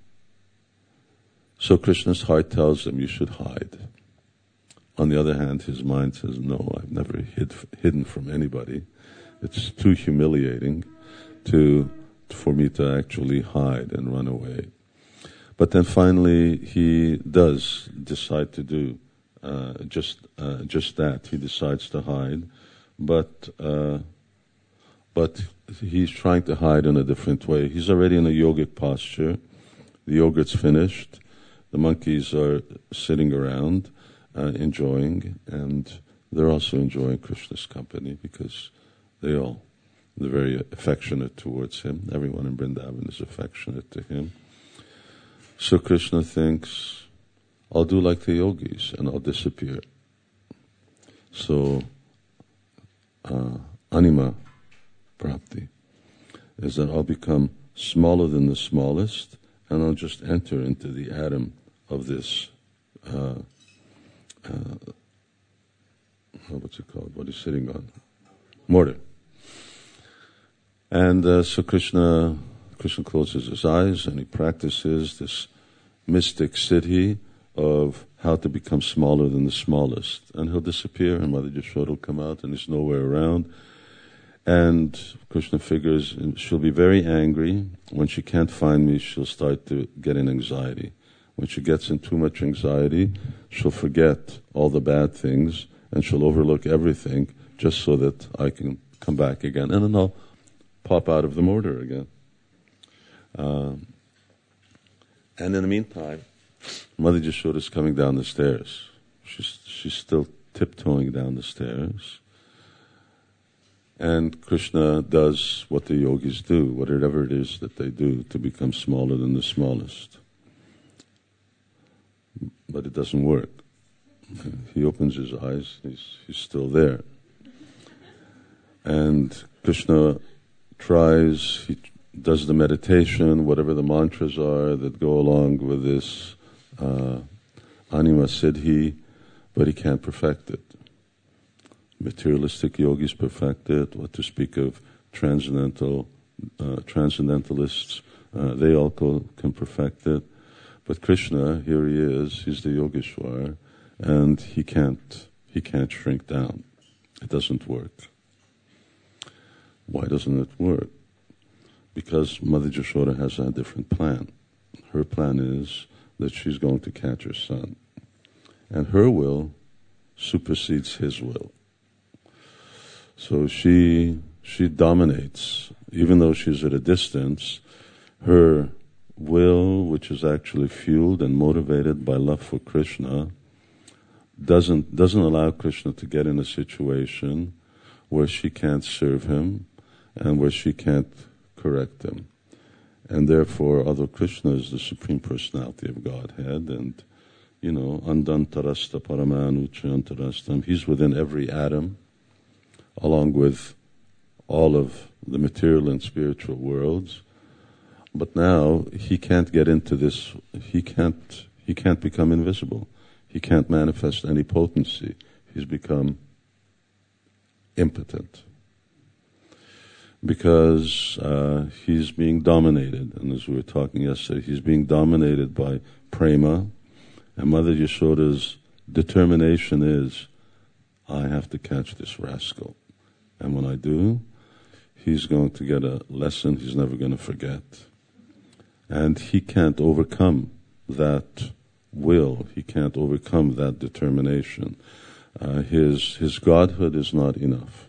so Krishna's heart tells him, you should hide. On the other hand, his mind says, no, I've never hid, hidden from anybody. It's too humiliating to for me to actually hide and run away. But then finally, he does decide to do uh, just uh, just that. He decides to hide, but uh, but he's trying to hide in a different way. He's already in a yogic posture. The yogurt's finished. The monkeys are sitting around, Uh, enjoying, and they're also enjoying Krishna's company because they all, they're very affectionate towards him. Everyone in Vrindavan is affectionate to him. So Krishna thinks, I'll do like the yogis and I'll disappear. So, uh, anima prapti is that I'll become smaller than the smallest, and I'll just enter into the atom of this uh, Uh, what's it called? What he's sitting on? Mortar. And uh, so Krishna, Krishna closes his eyes and he practices this mystic siddhi of how to become smaller than the smallest. And he'll disappear, and Mother Yashoda will come out, and he's nowhere around. And Krishna figures she'll be very angry. When she can't find me, she'll start to get an anxiety. When she gets in too much anxiety, she'll forget all the bad things, and she'll overlook everything just so that I can come back again. And then I'll pop out of the mortar again. Um, and in the meantime, Mother Yashoda is coming down the stairs. She's, she's still tiptoeing down the stairs. And Krishna does what the yogis do, whatever it is that they do to become smaller than the smallest. But it doesn't work. He opens his eyes, he's, he's still there. And Krishna tries, he does the meditation, whatever the mantras are that go along with this uh, anima siddhi, but he can't perfect it. Materialistic yogis perfect it, what to speak of transcendental, uh, transcendentalists, uh, they all can perfect it. But Krishna, here he is, he's the Yogeshwar, and he can't, he can't shrink down. It doesn't work. Why doesn't it work? Because Mother Yashoda has a different plan. Her plan is that she's going to catch her son. And her will supersedes his will. So she, she dominates. Even though she's at a distance, her will, which is actually fueled and motivated by love for Krishna, doesn't doesn't allow Krishna to get in a situation where she can't serve him and where she can't correct him. And therefore, although Krishna is the Supreme Personality of Godhead, and you know, Andantarasta Paramanu Chayantarastam. He's within every atom, along with all of the material and spiritual worlds. But now he can't get into this, he can't, he can't become invisible. He can't manifest any potency. He's become impotent. Because uh, he's being dominated, and as we were talking yesterday, he's being dominated by prema, and Mother Yashoda's determination is, I have to catch this rascal. And when I do, he's going to get a lesson he's never going to forget. And he can't overcome that will, he can't overcome that determination. Uh, his his godhood is not enough.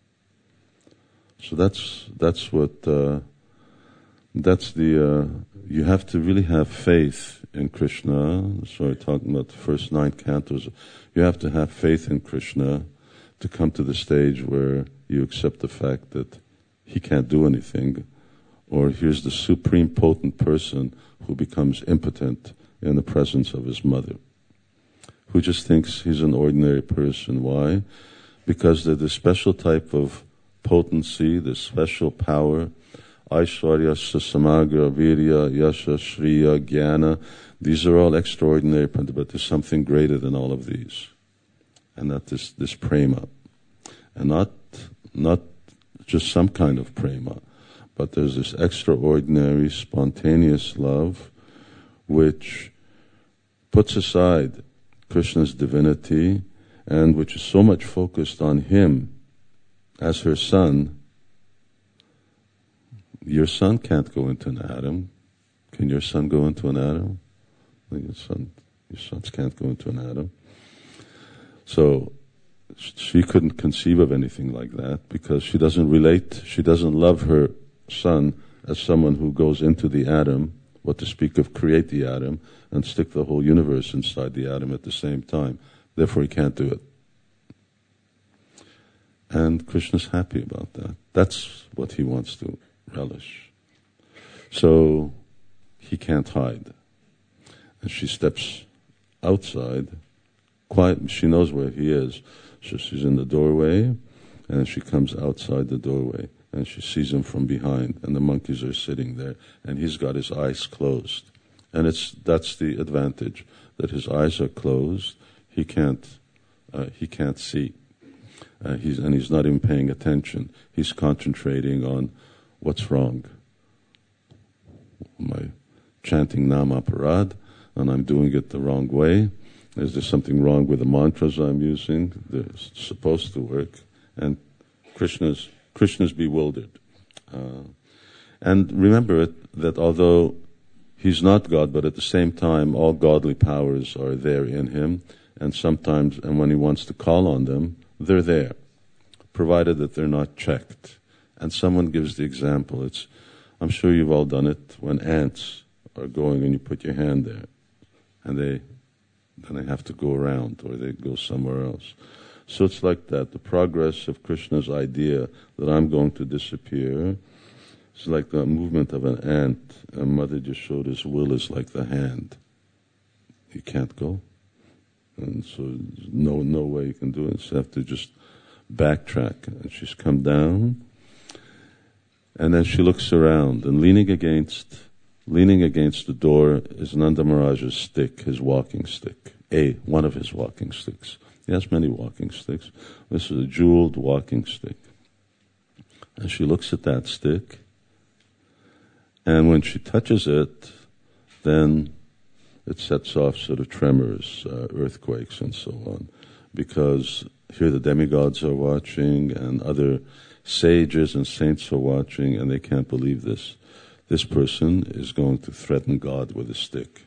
So that's that's what uh, that's the uh, you have to really have faith in Krishna. Sorry, talking about the first nine cantos. You have to have faith in Krishna to come to the stage where you accept the fact that he can't do anything, or here's the supreme potent person who becomes impotent in the presence of his mother, who just thinks he's an ordinary person. Why? Because they're the special type of potency, the special power, Aishwarya, Samagra, Virya, Yasha, Shriya, Jnana. These are all extraordinary, but there's something greater than all of these. And that is this prema. And not, not just some kind of prema, but there's this extraordinary, spontaneous love which puts aside Krishna's divinity and which is so much focused on him as her son. Your son can't go into an atom. Can your son go into an atom? Your son, your sons can't go into an atom. So she couldn't conceive of anything like that because she doesn't relate, she doesn't love her son as someone who goes into the atom, what to speak of create the atom and stick the whole universe inside the atom at the same time. Therefore he can't do it. And Krishna's happy about that. That's what he wants to relish. So he can't hide. And she steps outside, quiet, she knows where he is. So she's in the doorway, and she comes outside the doorway, and she sees him from behind, and the monkeys are sitting there, and he's got his eyes closed. And it's that's the advantage, that his eyes are closed, he can't, uh, he can't see. Uh, he's, and he's not even paying attention. He's concentrating on what's wrong. Am I chanting Nama Parad and I'm doing it the wrong way? Is there something wrong with the mantras I'm using? They're supposed to work. And Krishna's, Krishna's bewildered. Uh, and remember it, that although he's not God, but at the same time all godly powers are there in him, and sometimes, and when he wants to call on them, they're there, provided that they're not checked. And someone gives the example. It's, I'm sure you've all done it, when ants are going and you put your hand there, and they, then they have to go around, or they go somewhere else. So it's like that. The progress of Krishna's idea that I'm going to disappear is like the movement of an ant, and Mother Yashoda's will is like the hand. You can't go. And so there's no no way you can do it. So you have to just backtrack. And she's come down, and then she looks around, and leaning against leaning against the door is Nanda Maharaj's stick, his walking stick, a one of his walking sticks. He has many walking sticks. This is a jeweled walking stick. And she looks at that stick, and when she touches it, then it sets off sort of tremors, uh, earthquakes, and so on, because here the demigods are watching, and other sages and saints are watching, and they can't believe this. This person is going to threaten God with a stick.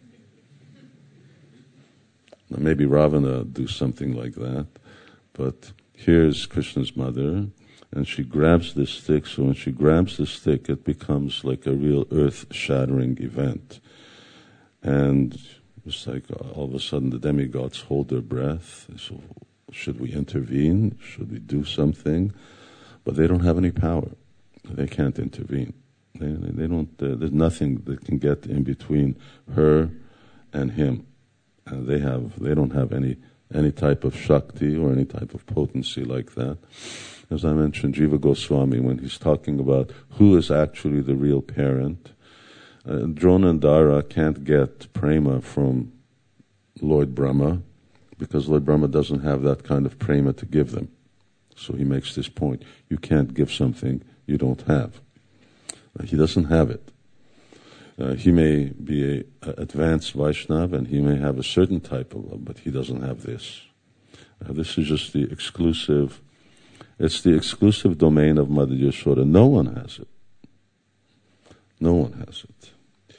Now maybe Ravana do something like that, but here's Krishna's mother, and she grabs this stick. So when she grabs the stick, it becomes like a real earth-shattering event. And it's like all of a sudden the demigods hold their breath. So should we intervene? Should we do something? But they don't have any power. They can't intervene. They, they don't. Uh, there's nothing that can get in between her and him. Uh, they have, they don't have any any type of shakti or any type of potency like that. As I mentioned, Jiva Goswami, when he's talking about who is actually the real parent, uh, Drona and Dara can't get prema from Lord Brahma because Lord Brahma doesn't have that kind of prema to give them. So he makes this point. You can't give something you don't have. Uh, he doesn't have it. Uh, he may be an advanced Vaishnava and he may have a certain type of love, but he doesn't have this. Uh, this is just the exclusive, it's the exclusive domain of Mother Yashoda. No one has it. No one has it.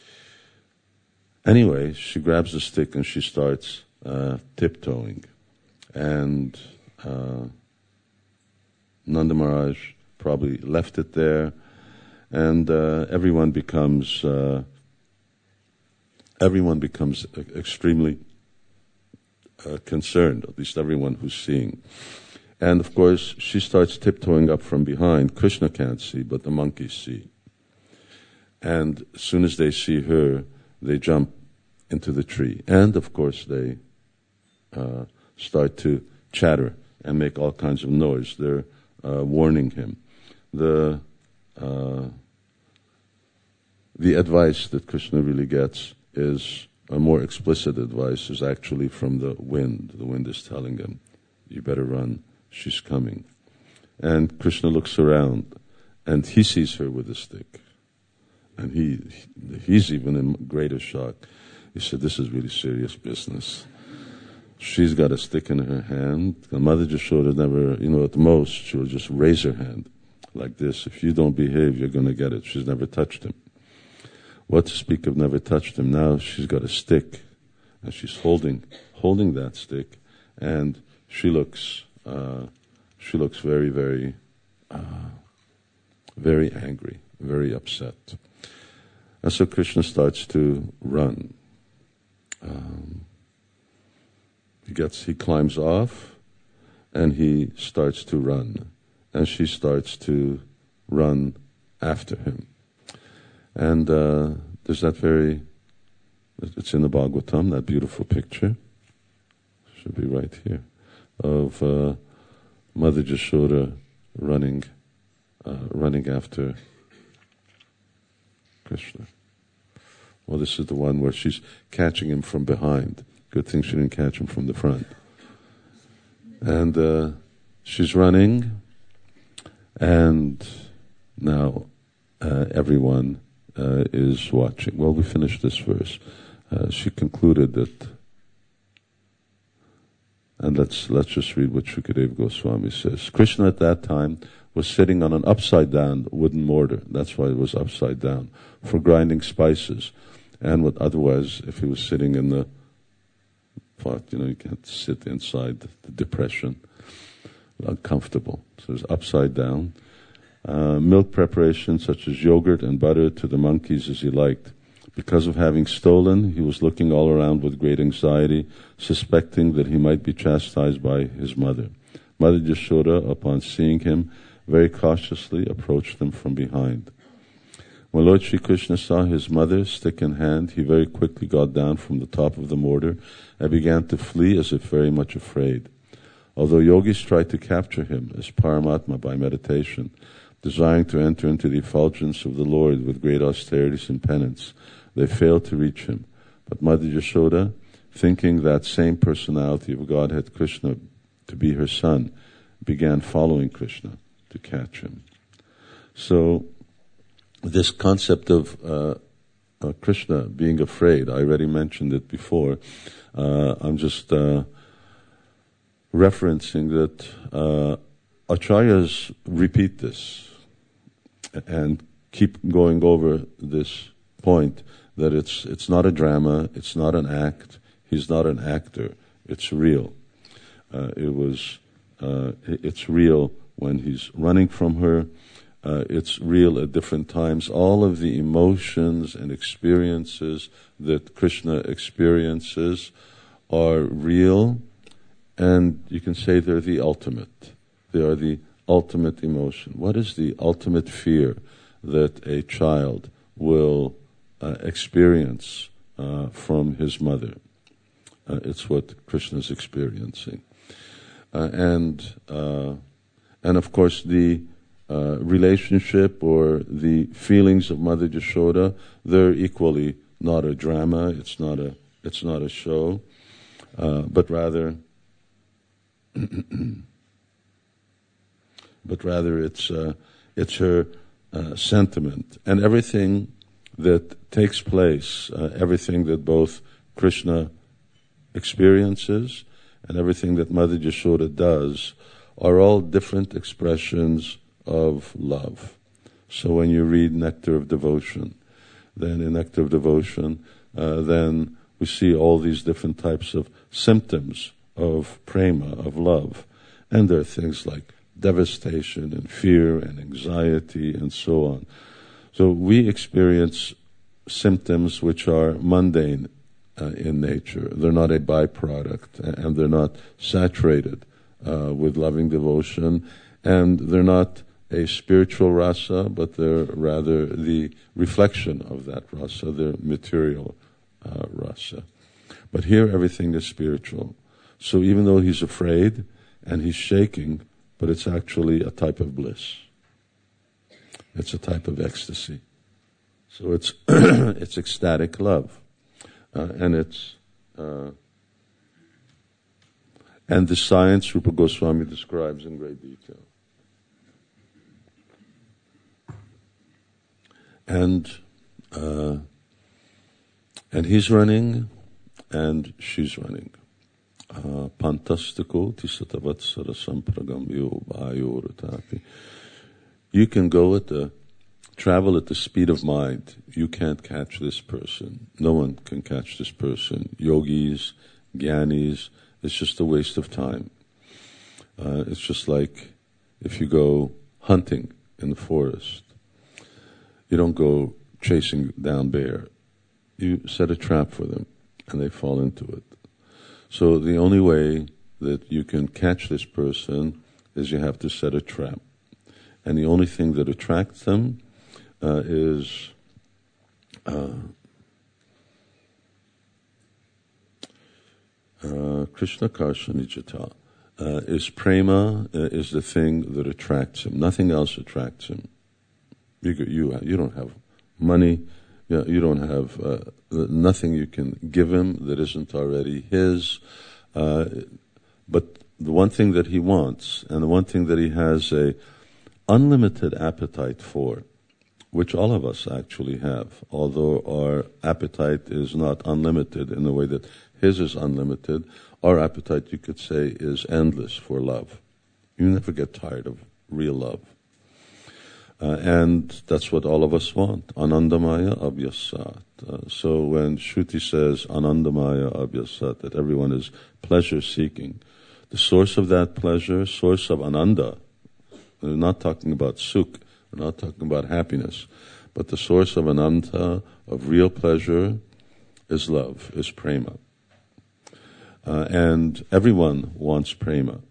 Anyway, she grabs the stick and she starts uh, tiptoeing. And uh, Nanda Maharaj probably left it there. And uh, everyone becomes uh, everyone becomes extremely uh, concerned, at least everyone who's seeing. And of course, she starts tiptoeing up from behind. Krishna can't see, but the monkeys see. And as soon as they see her, they jump into the tree. And of course, they uh, start to chatter and make all kinds of noise. They're uh, warning him. The Uh, the advice that Krishna really gets is a more explicit advice, is actually from the wind. The wind is telling him, you better run, she's coming. And Krishna looks around and he sees her with a stick. And he he's even in greater shock. He said, this is really serious business. She's got a stick in her hand. Mother Yashoda never, you know, at most, she'll just raise her hand like this. If you don't behave, you're going to get it. She's never touched him. What to speak of never touched him? Now she's got a stick, and she's holding holding that stick, and she looks uh, she looks very, very, uh, very angry, very upset. And so Krishna starts to run. Um, he gets he climbs off, and he starts to run. And she starts to run after him. And uh, there's that very, it's in the Bhagavatam, that beautiful picture, should be right here, of uh, Mother Yashoda running, uh, running after Krishna. Well, this is the one where she's catching him from behind. Good thing she didn't catch him from the front. And uh, she's running. And now uh, everyone uh, is watching. Well, we finished this verse. Uh, she concluded that, and let's let's just read what Shukadeva Goswami says. Krishna at that time was sitting on an upside-down wooden mortar. That's why it was upside down, for grinding spices. And what otherwise, if he was sitting in the pot, you know, you can't sit inside the depression. Uncomfortable. So it's upside down. Uh, milk preparation such as yogurt and butter to the monkeys as he liked. Because of having stolen, he was looking all around with great anxiety, suspecting that he might be chastised by his mother. Mother Yashoda, upon seeing him, very cautiously approached him from behind. When Lord Shri Krishna saw his mother, stick in hand, he very quickly got down from the top of the mortar and began to flee as if very much afraid. Although yogis tried to capture him as Paramatma by meditation, desiring to enter into the effulgence of the Lord with great austerities and penance, they failed to reach him. But Mother Yashoda, thinking that same personality of Godhead Krishna to be her son, began following Krishna to catch him. So this concept of uh, uh, Krishna being afraid, I already mentioned it before. Uh, I'm just uh, referencing that uh, acharyas repeat this and keep going over this point that it's it's not a drama, it's not an act, he's not an actor, it's real. Uh, it was uh, it's real when he's running from her. Uh, it's real at different times. All of the emotions and experiences that Krishna experiences are real, and you can say they're the ultimate. They are the ultimate emotion. What is the ultimate fear that a child will uh, experience uh, from his mother? Uh, it's what Krishna is experiencing. Uh, and, uh, and of course the uh, relationship or the feelings of Mother Yashoda, they're equally not a drama, it's not a, it's not a show, uh, but rather, but rather it's, uh, it's her uh, sentiment. And everything that takes place, uh, everything that both Krishna experiences and everything that Mother Yashoda does are all different expressions of love. So when you read Nectar of Devotion, then in Nectar of Devotion, uh, then we see all these different types of symptoms of prema, of love. And there are things like devastation and fear and anxiety and so on. So we experience symptoms which are mundane uh, in nature. They're not a byproduct, and they're not saturated uh, with loving devotion, and they're not a spiritual rasa, but they're rather the reflection of that rasa, the material uh, rasa. But here everything is spiritual. So even though he's afraid and he's shaking, but it's actually a type of bliss. It's a type of ecstasy. So it's it's ecstatic love, uh, and it's uh, and the science Rupa Goswami describes in great detail. And uh, and he's running, and she's running. Pantastiko tisatavatsara sampragambyo bhayoratapi. You can go at the travel at the speed of mind. You can't catch this person. No one can catch this person. Yogis, Gyanis, it's just a waste of time. Uh, it's just like if you go hunting in the forest. You don't go chasing down bear. You set a trap for them, and they fall into it. So the only way that you can catch this person is you have to set a trap. And the only thing that attracts them uh, is uh, uh, Krishna Karsanijata. Uh, is prema uh, is the thing that attracts him. Nothing else attracts him. You you you don't have money. You, you don't have uh, nothing you can give him that isn't already his. Uh, but the one thing that he wants, and the one thing that he has a unlimited appetite for, which all of us actually have, although our appetite is not unlimited in the way that his is unlimited, our appetite, you could say, is endless for love. You never get tired of real love. Uh, and that's what all of us want. Anandamaya abhyasat. Uh, so when Shruti says Anandamaya abhyasat, that everyone is pleasure-seeking, the source of that pleasure, source of ananda, we're not talking about sukh, we're not talking about happiness, but the source of ananda, of real pleasure, is love, is prema. Uh, and everyone wants prema.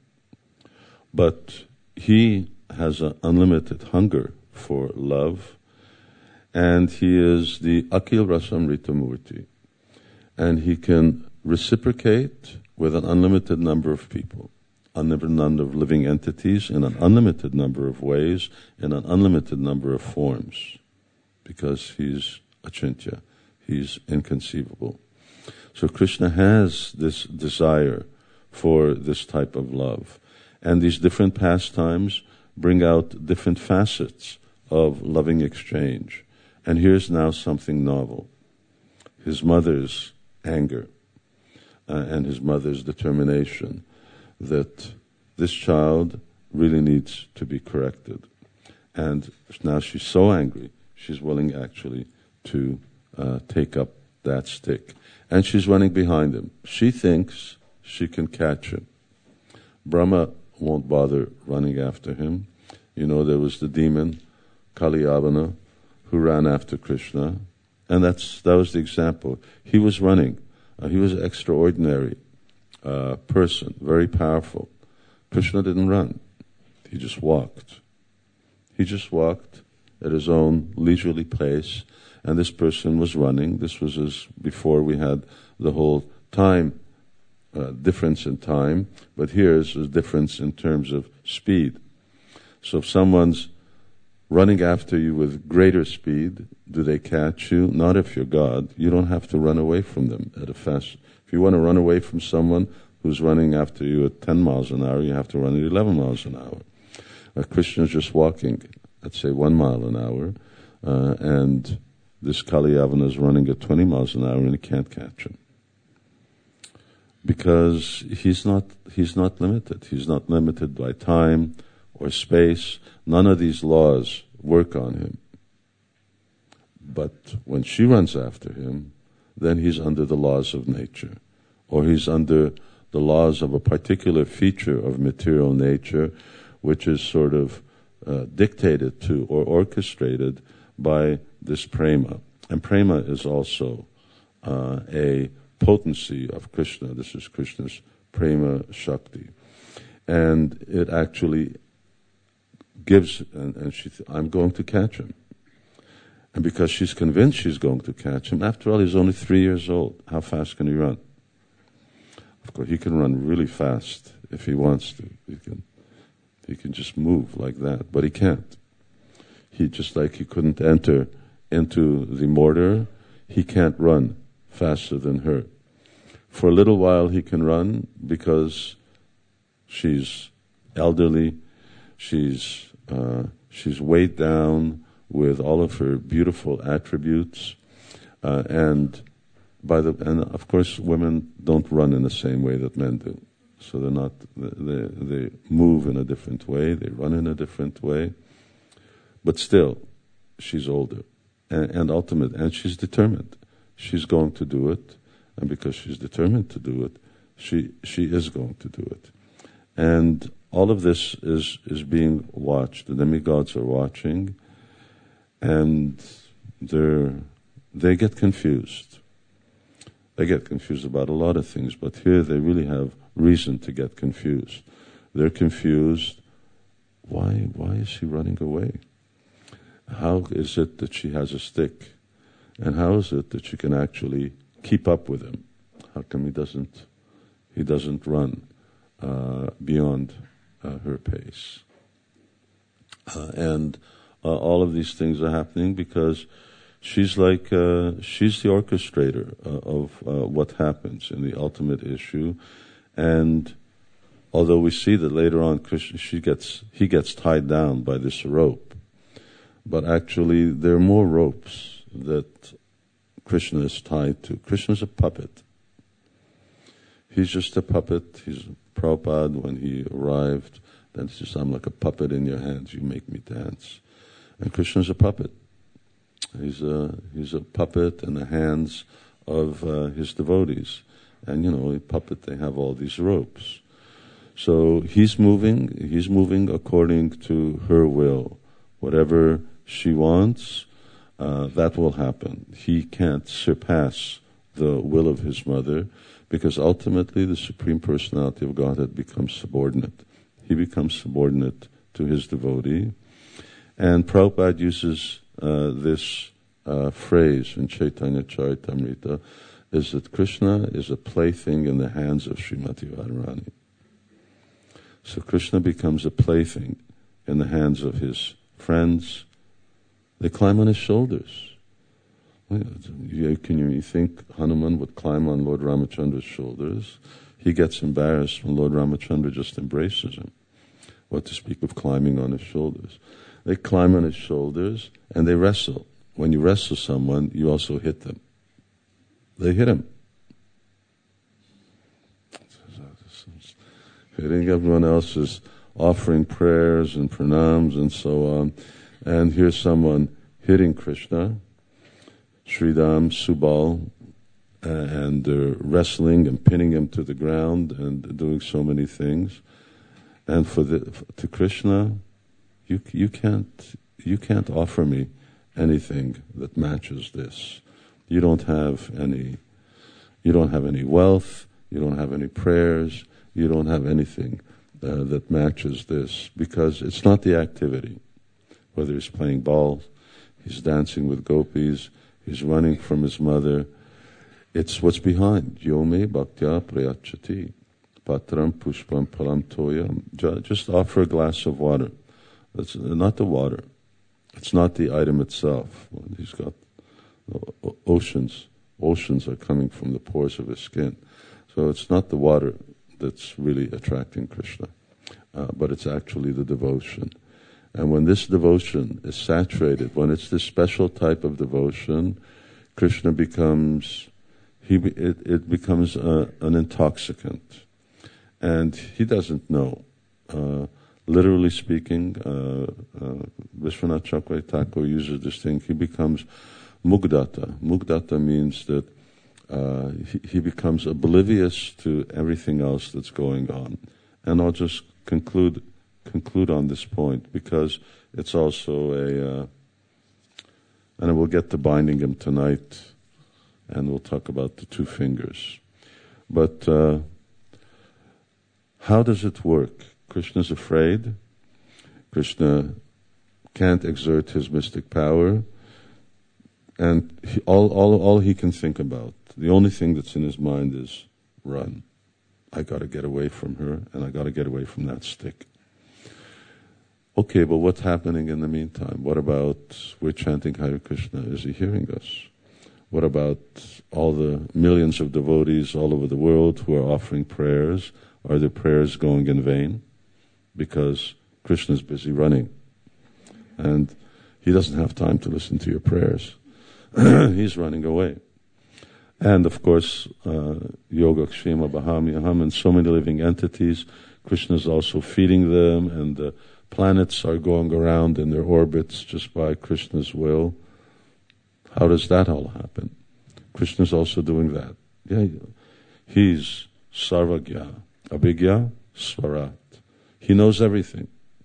But he has an unlimited hunger for love, and he is the Akhil Rasamrita Murti, and he can reciprocate with an unlimited number of people, unlimited number of living entities in an unlimited number of ways, in an unlimited number of forms, because he's achintya, he's inconceivable. So Krishna has this desire for this type of love, and these different pastimes bring out different facets of loving exchange. And here's now something novel. His mother's anger uh, and his mother's determination that this child really needs to be corrected. And now she's so angry, she's willing actually to uh, take up that stick. And she's running behind him. She thinks she can catch him. Brahma won't bother running after him. You know, there was the demon, Kaliyavana, who ran after Krishna, and that's that was the example. He was running. Uh, he was an extraordinary uh, person, very powerful. Krishna didn't run. He just walked. He just walked at his own leisurely pace, and this person was running. This was as before we had the whole time uh, difference in time, but here's a difference in terms of speed. So if someone's running after you with greater speed, do they catch you? Not if you're God. You don't have to run away from them at a fast. If you want to run away from someone who's running after you at ten miles an hour, you have to run at eleven miles an hour. A Christian is just walking, let's say one mile an hour, uh, and this Kali Yavana is running at twenty miles an hour, and he can't catch him. Because he's not, he's not limited. He's not limited by time or space. None of these laws work on him. But when she runs after him, then he's under the laws of nature, or he's under the laws of a particular feature of material nature, which is sort of uh, dictated to or orchestrated by this prema. And prema is also uh, a potency of Krishna. This is Krishna's prema shakti. And it actually gives, and, and she, th- I'm going to catch him. And because she's convinced she's going to catch him, after all, he's only three years old. How fast can he run? Of course, he can run really fast if he wants to. He can, he can just move like that, but he can't. He, just like he couldn't enter into the mortar, he can't run faster than her. For a little while he can run because she's elderly, she's uh, she's weighed down with all of her beautiful attributes, uh, and by the and of course women don't run in the same way that men do. So they're not they they move in a different way, they run in a different way, but still, she's older, and, and ultimate, and she's determined. She's going to do it, and because she's determined to do it, she she is going to do it. And all of this is, is being watched. The demigods are watching, and they're they get confused. They get confused about a lot of things, but here they really have reason to get confused. They're confused. Why why is she running away? How is it that she has a stick? And how is it that she can actually keep up with him? How come he doesn't he doesn't run uh, beyond uh, her pace? Uh, and uh, all of these things are happening because she's like uh, she's the orchestrator uh, of uh, what happens in the ultimate issue. And although we see that later on, Krishna, she gets he gets tied down by this rope, but actually there are more ropes that Krishna is tied to. Krishna's a puppet. He's just a puppet. He's Prabhupada, when he arrived, then he says, I'm like a puppet in your hands, you make me dance. And Krishna's a puppet. He's a, he's a puppet in the hands of uh, his devotees. And you know, a puppet, they have all these ropes. So he's moving, he's moving according to her will. Whatever she wants, Uh, that will happen. He can't surpass the will of his mother, because ultimately the Supreme Personality of Godhead becomes subordinate. He becomes subordinate to his devotee. And Prabhupada uses uh, this uh, phrase in Chaitanya Charitamrita, is that Krishna is a plaything in the hands of Srimati Radharani. So Krishna becomes a plaything in the hands of his friends. They climb on his shoulders. Can you think Hanuman would climb on Lord Ramachandra's shoulders? He gets embarrassed when Lord Ramachandra just embraces him. What to speak of climbing on his shoulders? They climb on his shoulders and they wrestle. When you wrestle someone, you also hit them. They hit him. Hitting everyone else is offering prayers and pranams and so on. And here's someone hitting Krishna, Sridham, Subal, and they're wrestling and pinning him to the ground and doing so many things. And for the to Krishna, you you can't you can't offer me anything that matches this. You don't have any you don't have any wealth. You don't have any prayers. You don't have anything uh, that matches this, because it's not the activity. Whether he's playing ball, he's dancing with gopis, he's running from his mother. It's what's behind. Yome bhaktya prayachati. Patram pushpam palam toyam. Just offer a glass of water. That's not the water. It's not the item itself. He's got oceans. Oceans are coming from the pores of his skin. So it's not the water that's really attracting Krishna, uh, but it's actually the devotion. And when this devotion is saturated, when it's this special type of devotion, Krishna becomes, he it, it becomes a, an intoxicant. And he doesn't know. Uh, literally speaking, uh, uh, Vishwanath Chakravarti Thakur uses this thing, he becomes mugdata. Mugdata means that uh, he, he becomes oblivious to everything else that's going on. And I'll just conclude conclude on this point, because it's also a, uh, and we'll get to binding him tonight, and we'll talk about the two fingers. But uh, how does it work? Krishna's afraid. Krishna can't exert his mystic power. And he, all, all, all he can think about, the only thing that's in his mind is run. I got to get away from her, and I got to get away from that stick. Okay, but what's happening in the meantime? What about, we're chanting Hare Krishna, is he hearing us? What about all the millions of devotees all over the world who are offering prayers? Are their prayers going in vain? Because Krishna's busy running. And he doesn't have time to listen to your prayers. He's running away. And of course, uh, Yoga Kshema Bahamyaham and so many living entities, Krishna's also feeding them, and the planets are going around in their orbits just by Krishna's will. How does that all happen? Krishna's also doing that. Yeah, he's Sarvagya, Abhigya, Swarat. He knows everything.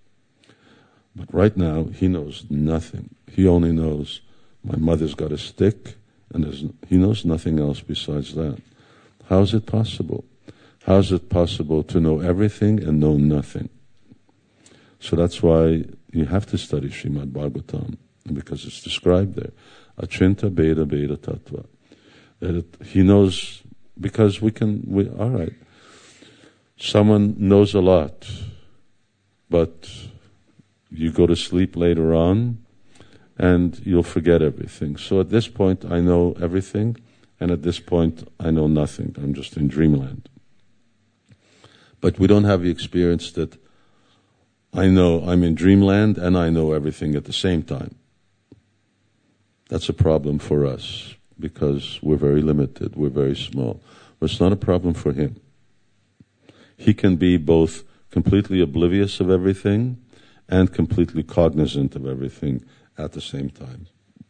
But right now, he knows nothing. He only knows, my mother's got a stick, and there's, he knows nothing else besides that. How is it possible? How is it possible to know everything and know nothing? So that's why you have to study Srimad Bhagavatam, because it's described there. Achinta Beda Beda Tattva. That it, he knows, because we can, we, all right, someone knows a lot, but you go to sleep later on, and you'll forget everything. So at this point, I know everything, and at this point, I know nothing. I'm just in dreamland. But we don't have the experience that I know I'm in dreamland and I know everything at the same time. That's a problem for us, because we're very limited, we're very small. But it's not a problem for him. He can be both completely oblivious of everything and completely cognizant of everything at the same time.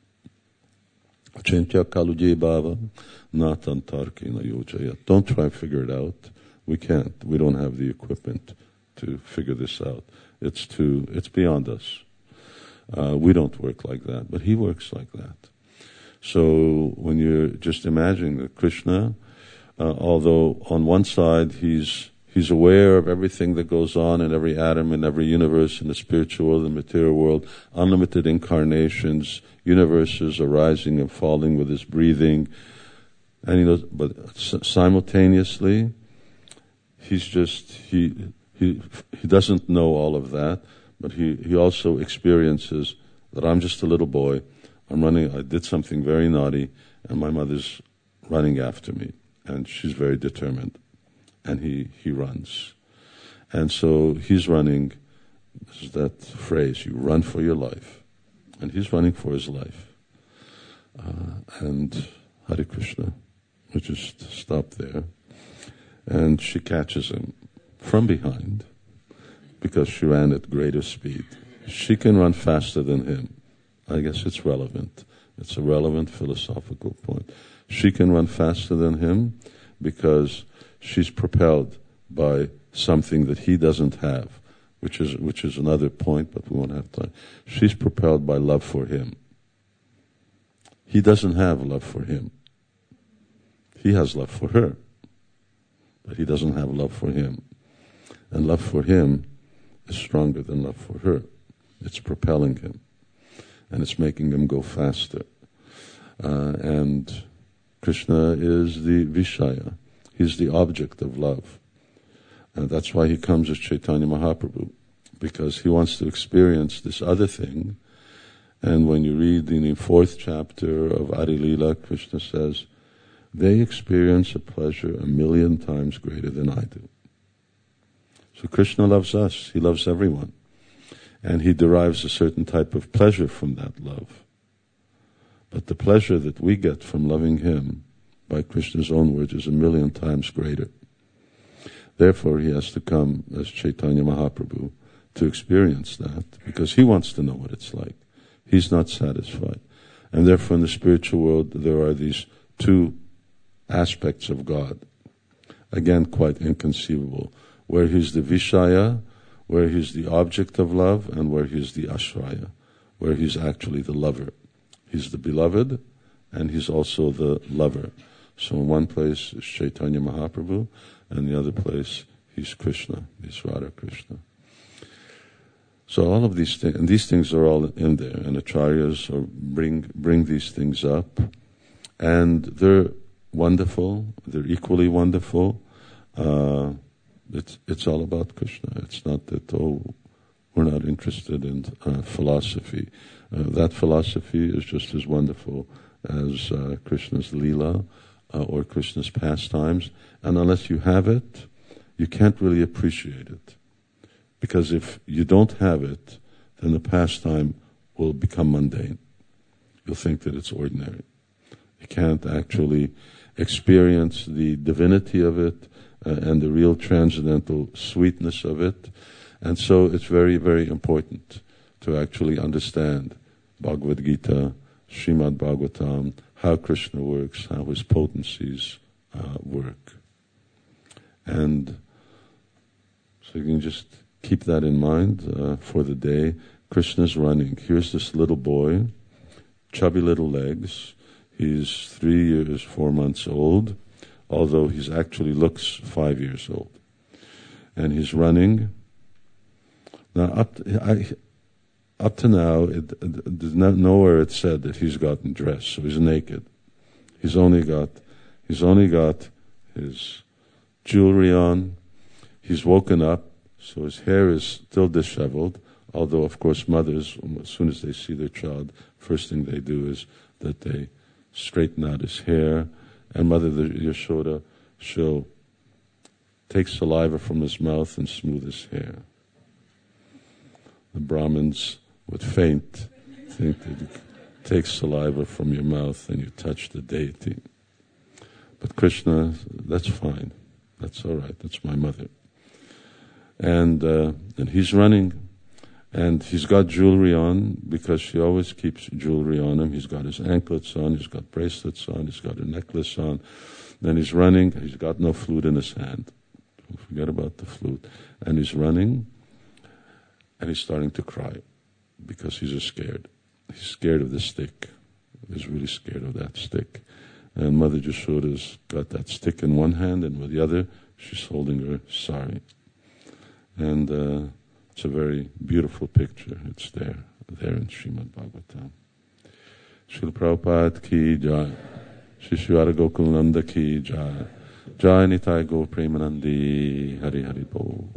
Don't try to figure it out. We can't. We don't have the equipment to figure this out. It's too, it's beyond us. Uh, we don't work like that, but he works like that. So when you're just imagining that Krishna, uh, although on one side he's he's aware of everything that goes on in every atom, in every universe, in the spiritual world, in the material world, unlimited incarnations, universes arising and falling with his breathing, and he knows, but simultaneously, he's just he he he doesn't know all of that, but he he also experiences that I'm just a little boy. I'm running. I did something very naughty, and my mother's running after me, and she's very determined. And he, he runs. And so he's running, this is that phrase, you run for your life. And he's running for his life. Uh, and Hare Krishna, we just stop there. And she catches him from behind, because she ran at greater speed. She can run faster than him. I guess it's relevant. It's a relevant philosophical point. She can run faster than him because she's propelled by something that he doesn't have, which is which is another point, but we won't have time. She's propelled by love for him. He doesn't have love for him. He has love for her, but he doesn't have love for him. And love for him is stronger than love for her. It's propelling him, and it's making him go faster. Uh, and Krishna is the Vishaya. He's the object of love. And that's why he comes as Chaitanya Mahaprabhu, because he wants to experience this other thing. And when you read in the fourth chapter of Adi Lila, Krishna says, they experience a pleasure a million times greater than I do. So Krishna loves us. He loves everyone. And he derives a certain type of pleasure from that love. But the pleasure that we get from loving him, by Krishna's own words, is a million times greater. Therefore, he has to come as Chaitanya Mahaprabhu to experience that, because he wants to know what it's like. He's not satisfied. And therefore, in the spiritual world, there are these two aspects of God. Again, quite inconceivable. Where he's the Vishaya, where he's the object of love, and where he's the Ashraya, where he's actually the lover. He's the beloved, and he's also the lover. So in one place is Chaitanya Mahaprabhu, and the other place he's Krishna, he's Radha Krishna. So all of these things, and these things are all in there, and acharyas are bring bring these things up, and they're wonderful. They're equally wonderful. Uh, it's it's all about Krishna. It's not that oh, we're not interested in uh, philosophy. Uh, that philosophy is just as wonderful as uh, Krishna's Leela uh, or Krishna's pastimes. And unless you have it, you can't really appreciate it. Because if you don't have it, then the pastime will become mundane. You'll think that it's ordinary. You can't actually experience the divinity of it uh, and the real transcendental sweetness of it. And so it's very, very important to actually understand Bhagavad Gita, Srimad Bhagavatam, how Krishna works, how his potencies uh, work. And so you can just keep that in mind uh, for the day. Krishna's running. Here's this little boy, chubby little legs. He's three years, four months old, although he actually looks five years old. And he's running. Now, up to, I, up to now, it, it, there's not, nowhere it said that he's gotten dressed, so he's naked. He's only got, he's only got his jewelry on. He's woken up, so his hair is still disheveled. Although, of course, mothers, as soon as they see their child, first thing they do is that they straighten out his hair. And Mother Yashoda, she'll take saliva from his mouth and smooth his hair. The Brahmins would faint, think that you take saliva from your mouth and you touch the deity. But Krishna, that's fine. That's all right. That's my mother. And uh, and he's running, and he's got jewelry on because she always keeps jewelry on him. He's got his anklets on, he's got bracelets on, he's got a necklace on. Then he's running, he's got no flute in his hand. Don't forget about the flute. And he's running, and he's starting to cry because he's scared. He's scared of the stick. He's really scared of that stick. And Mother Yashoda's got that stick in one hand, and with the other, she's holding her sari. And uh, it's a very beautiful picture. It's there, there in Srimad Bhagavatam. Srila Prabhupada ki jai. Shishwara Gokulnanda ki jai. Jai Nitai Go Premanandi Hari Hari Bo.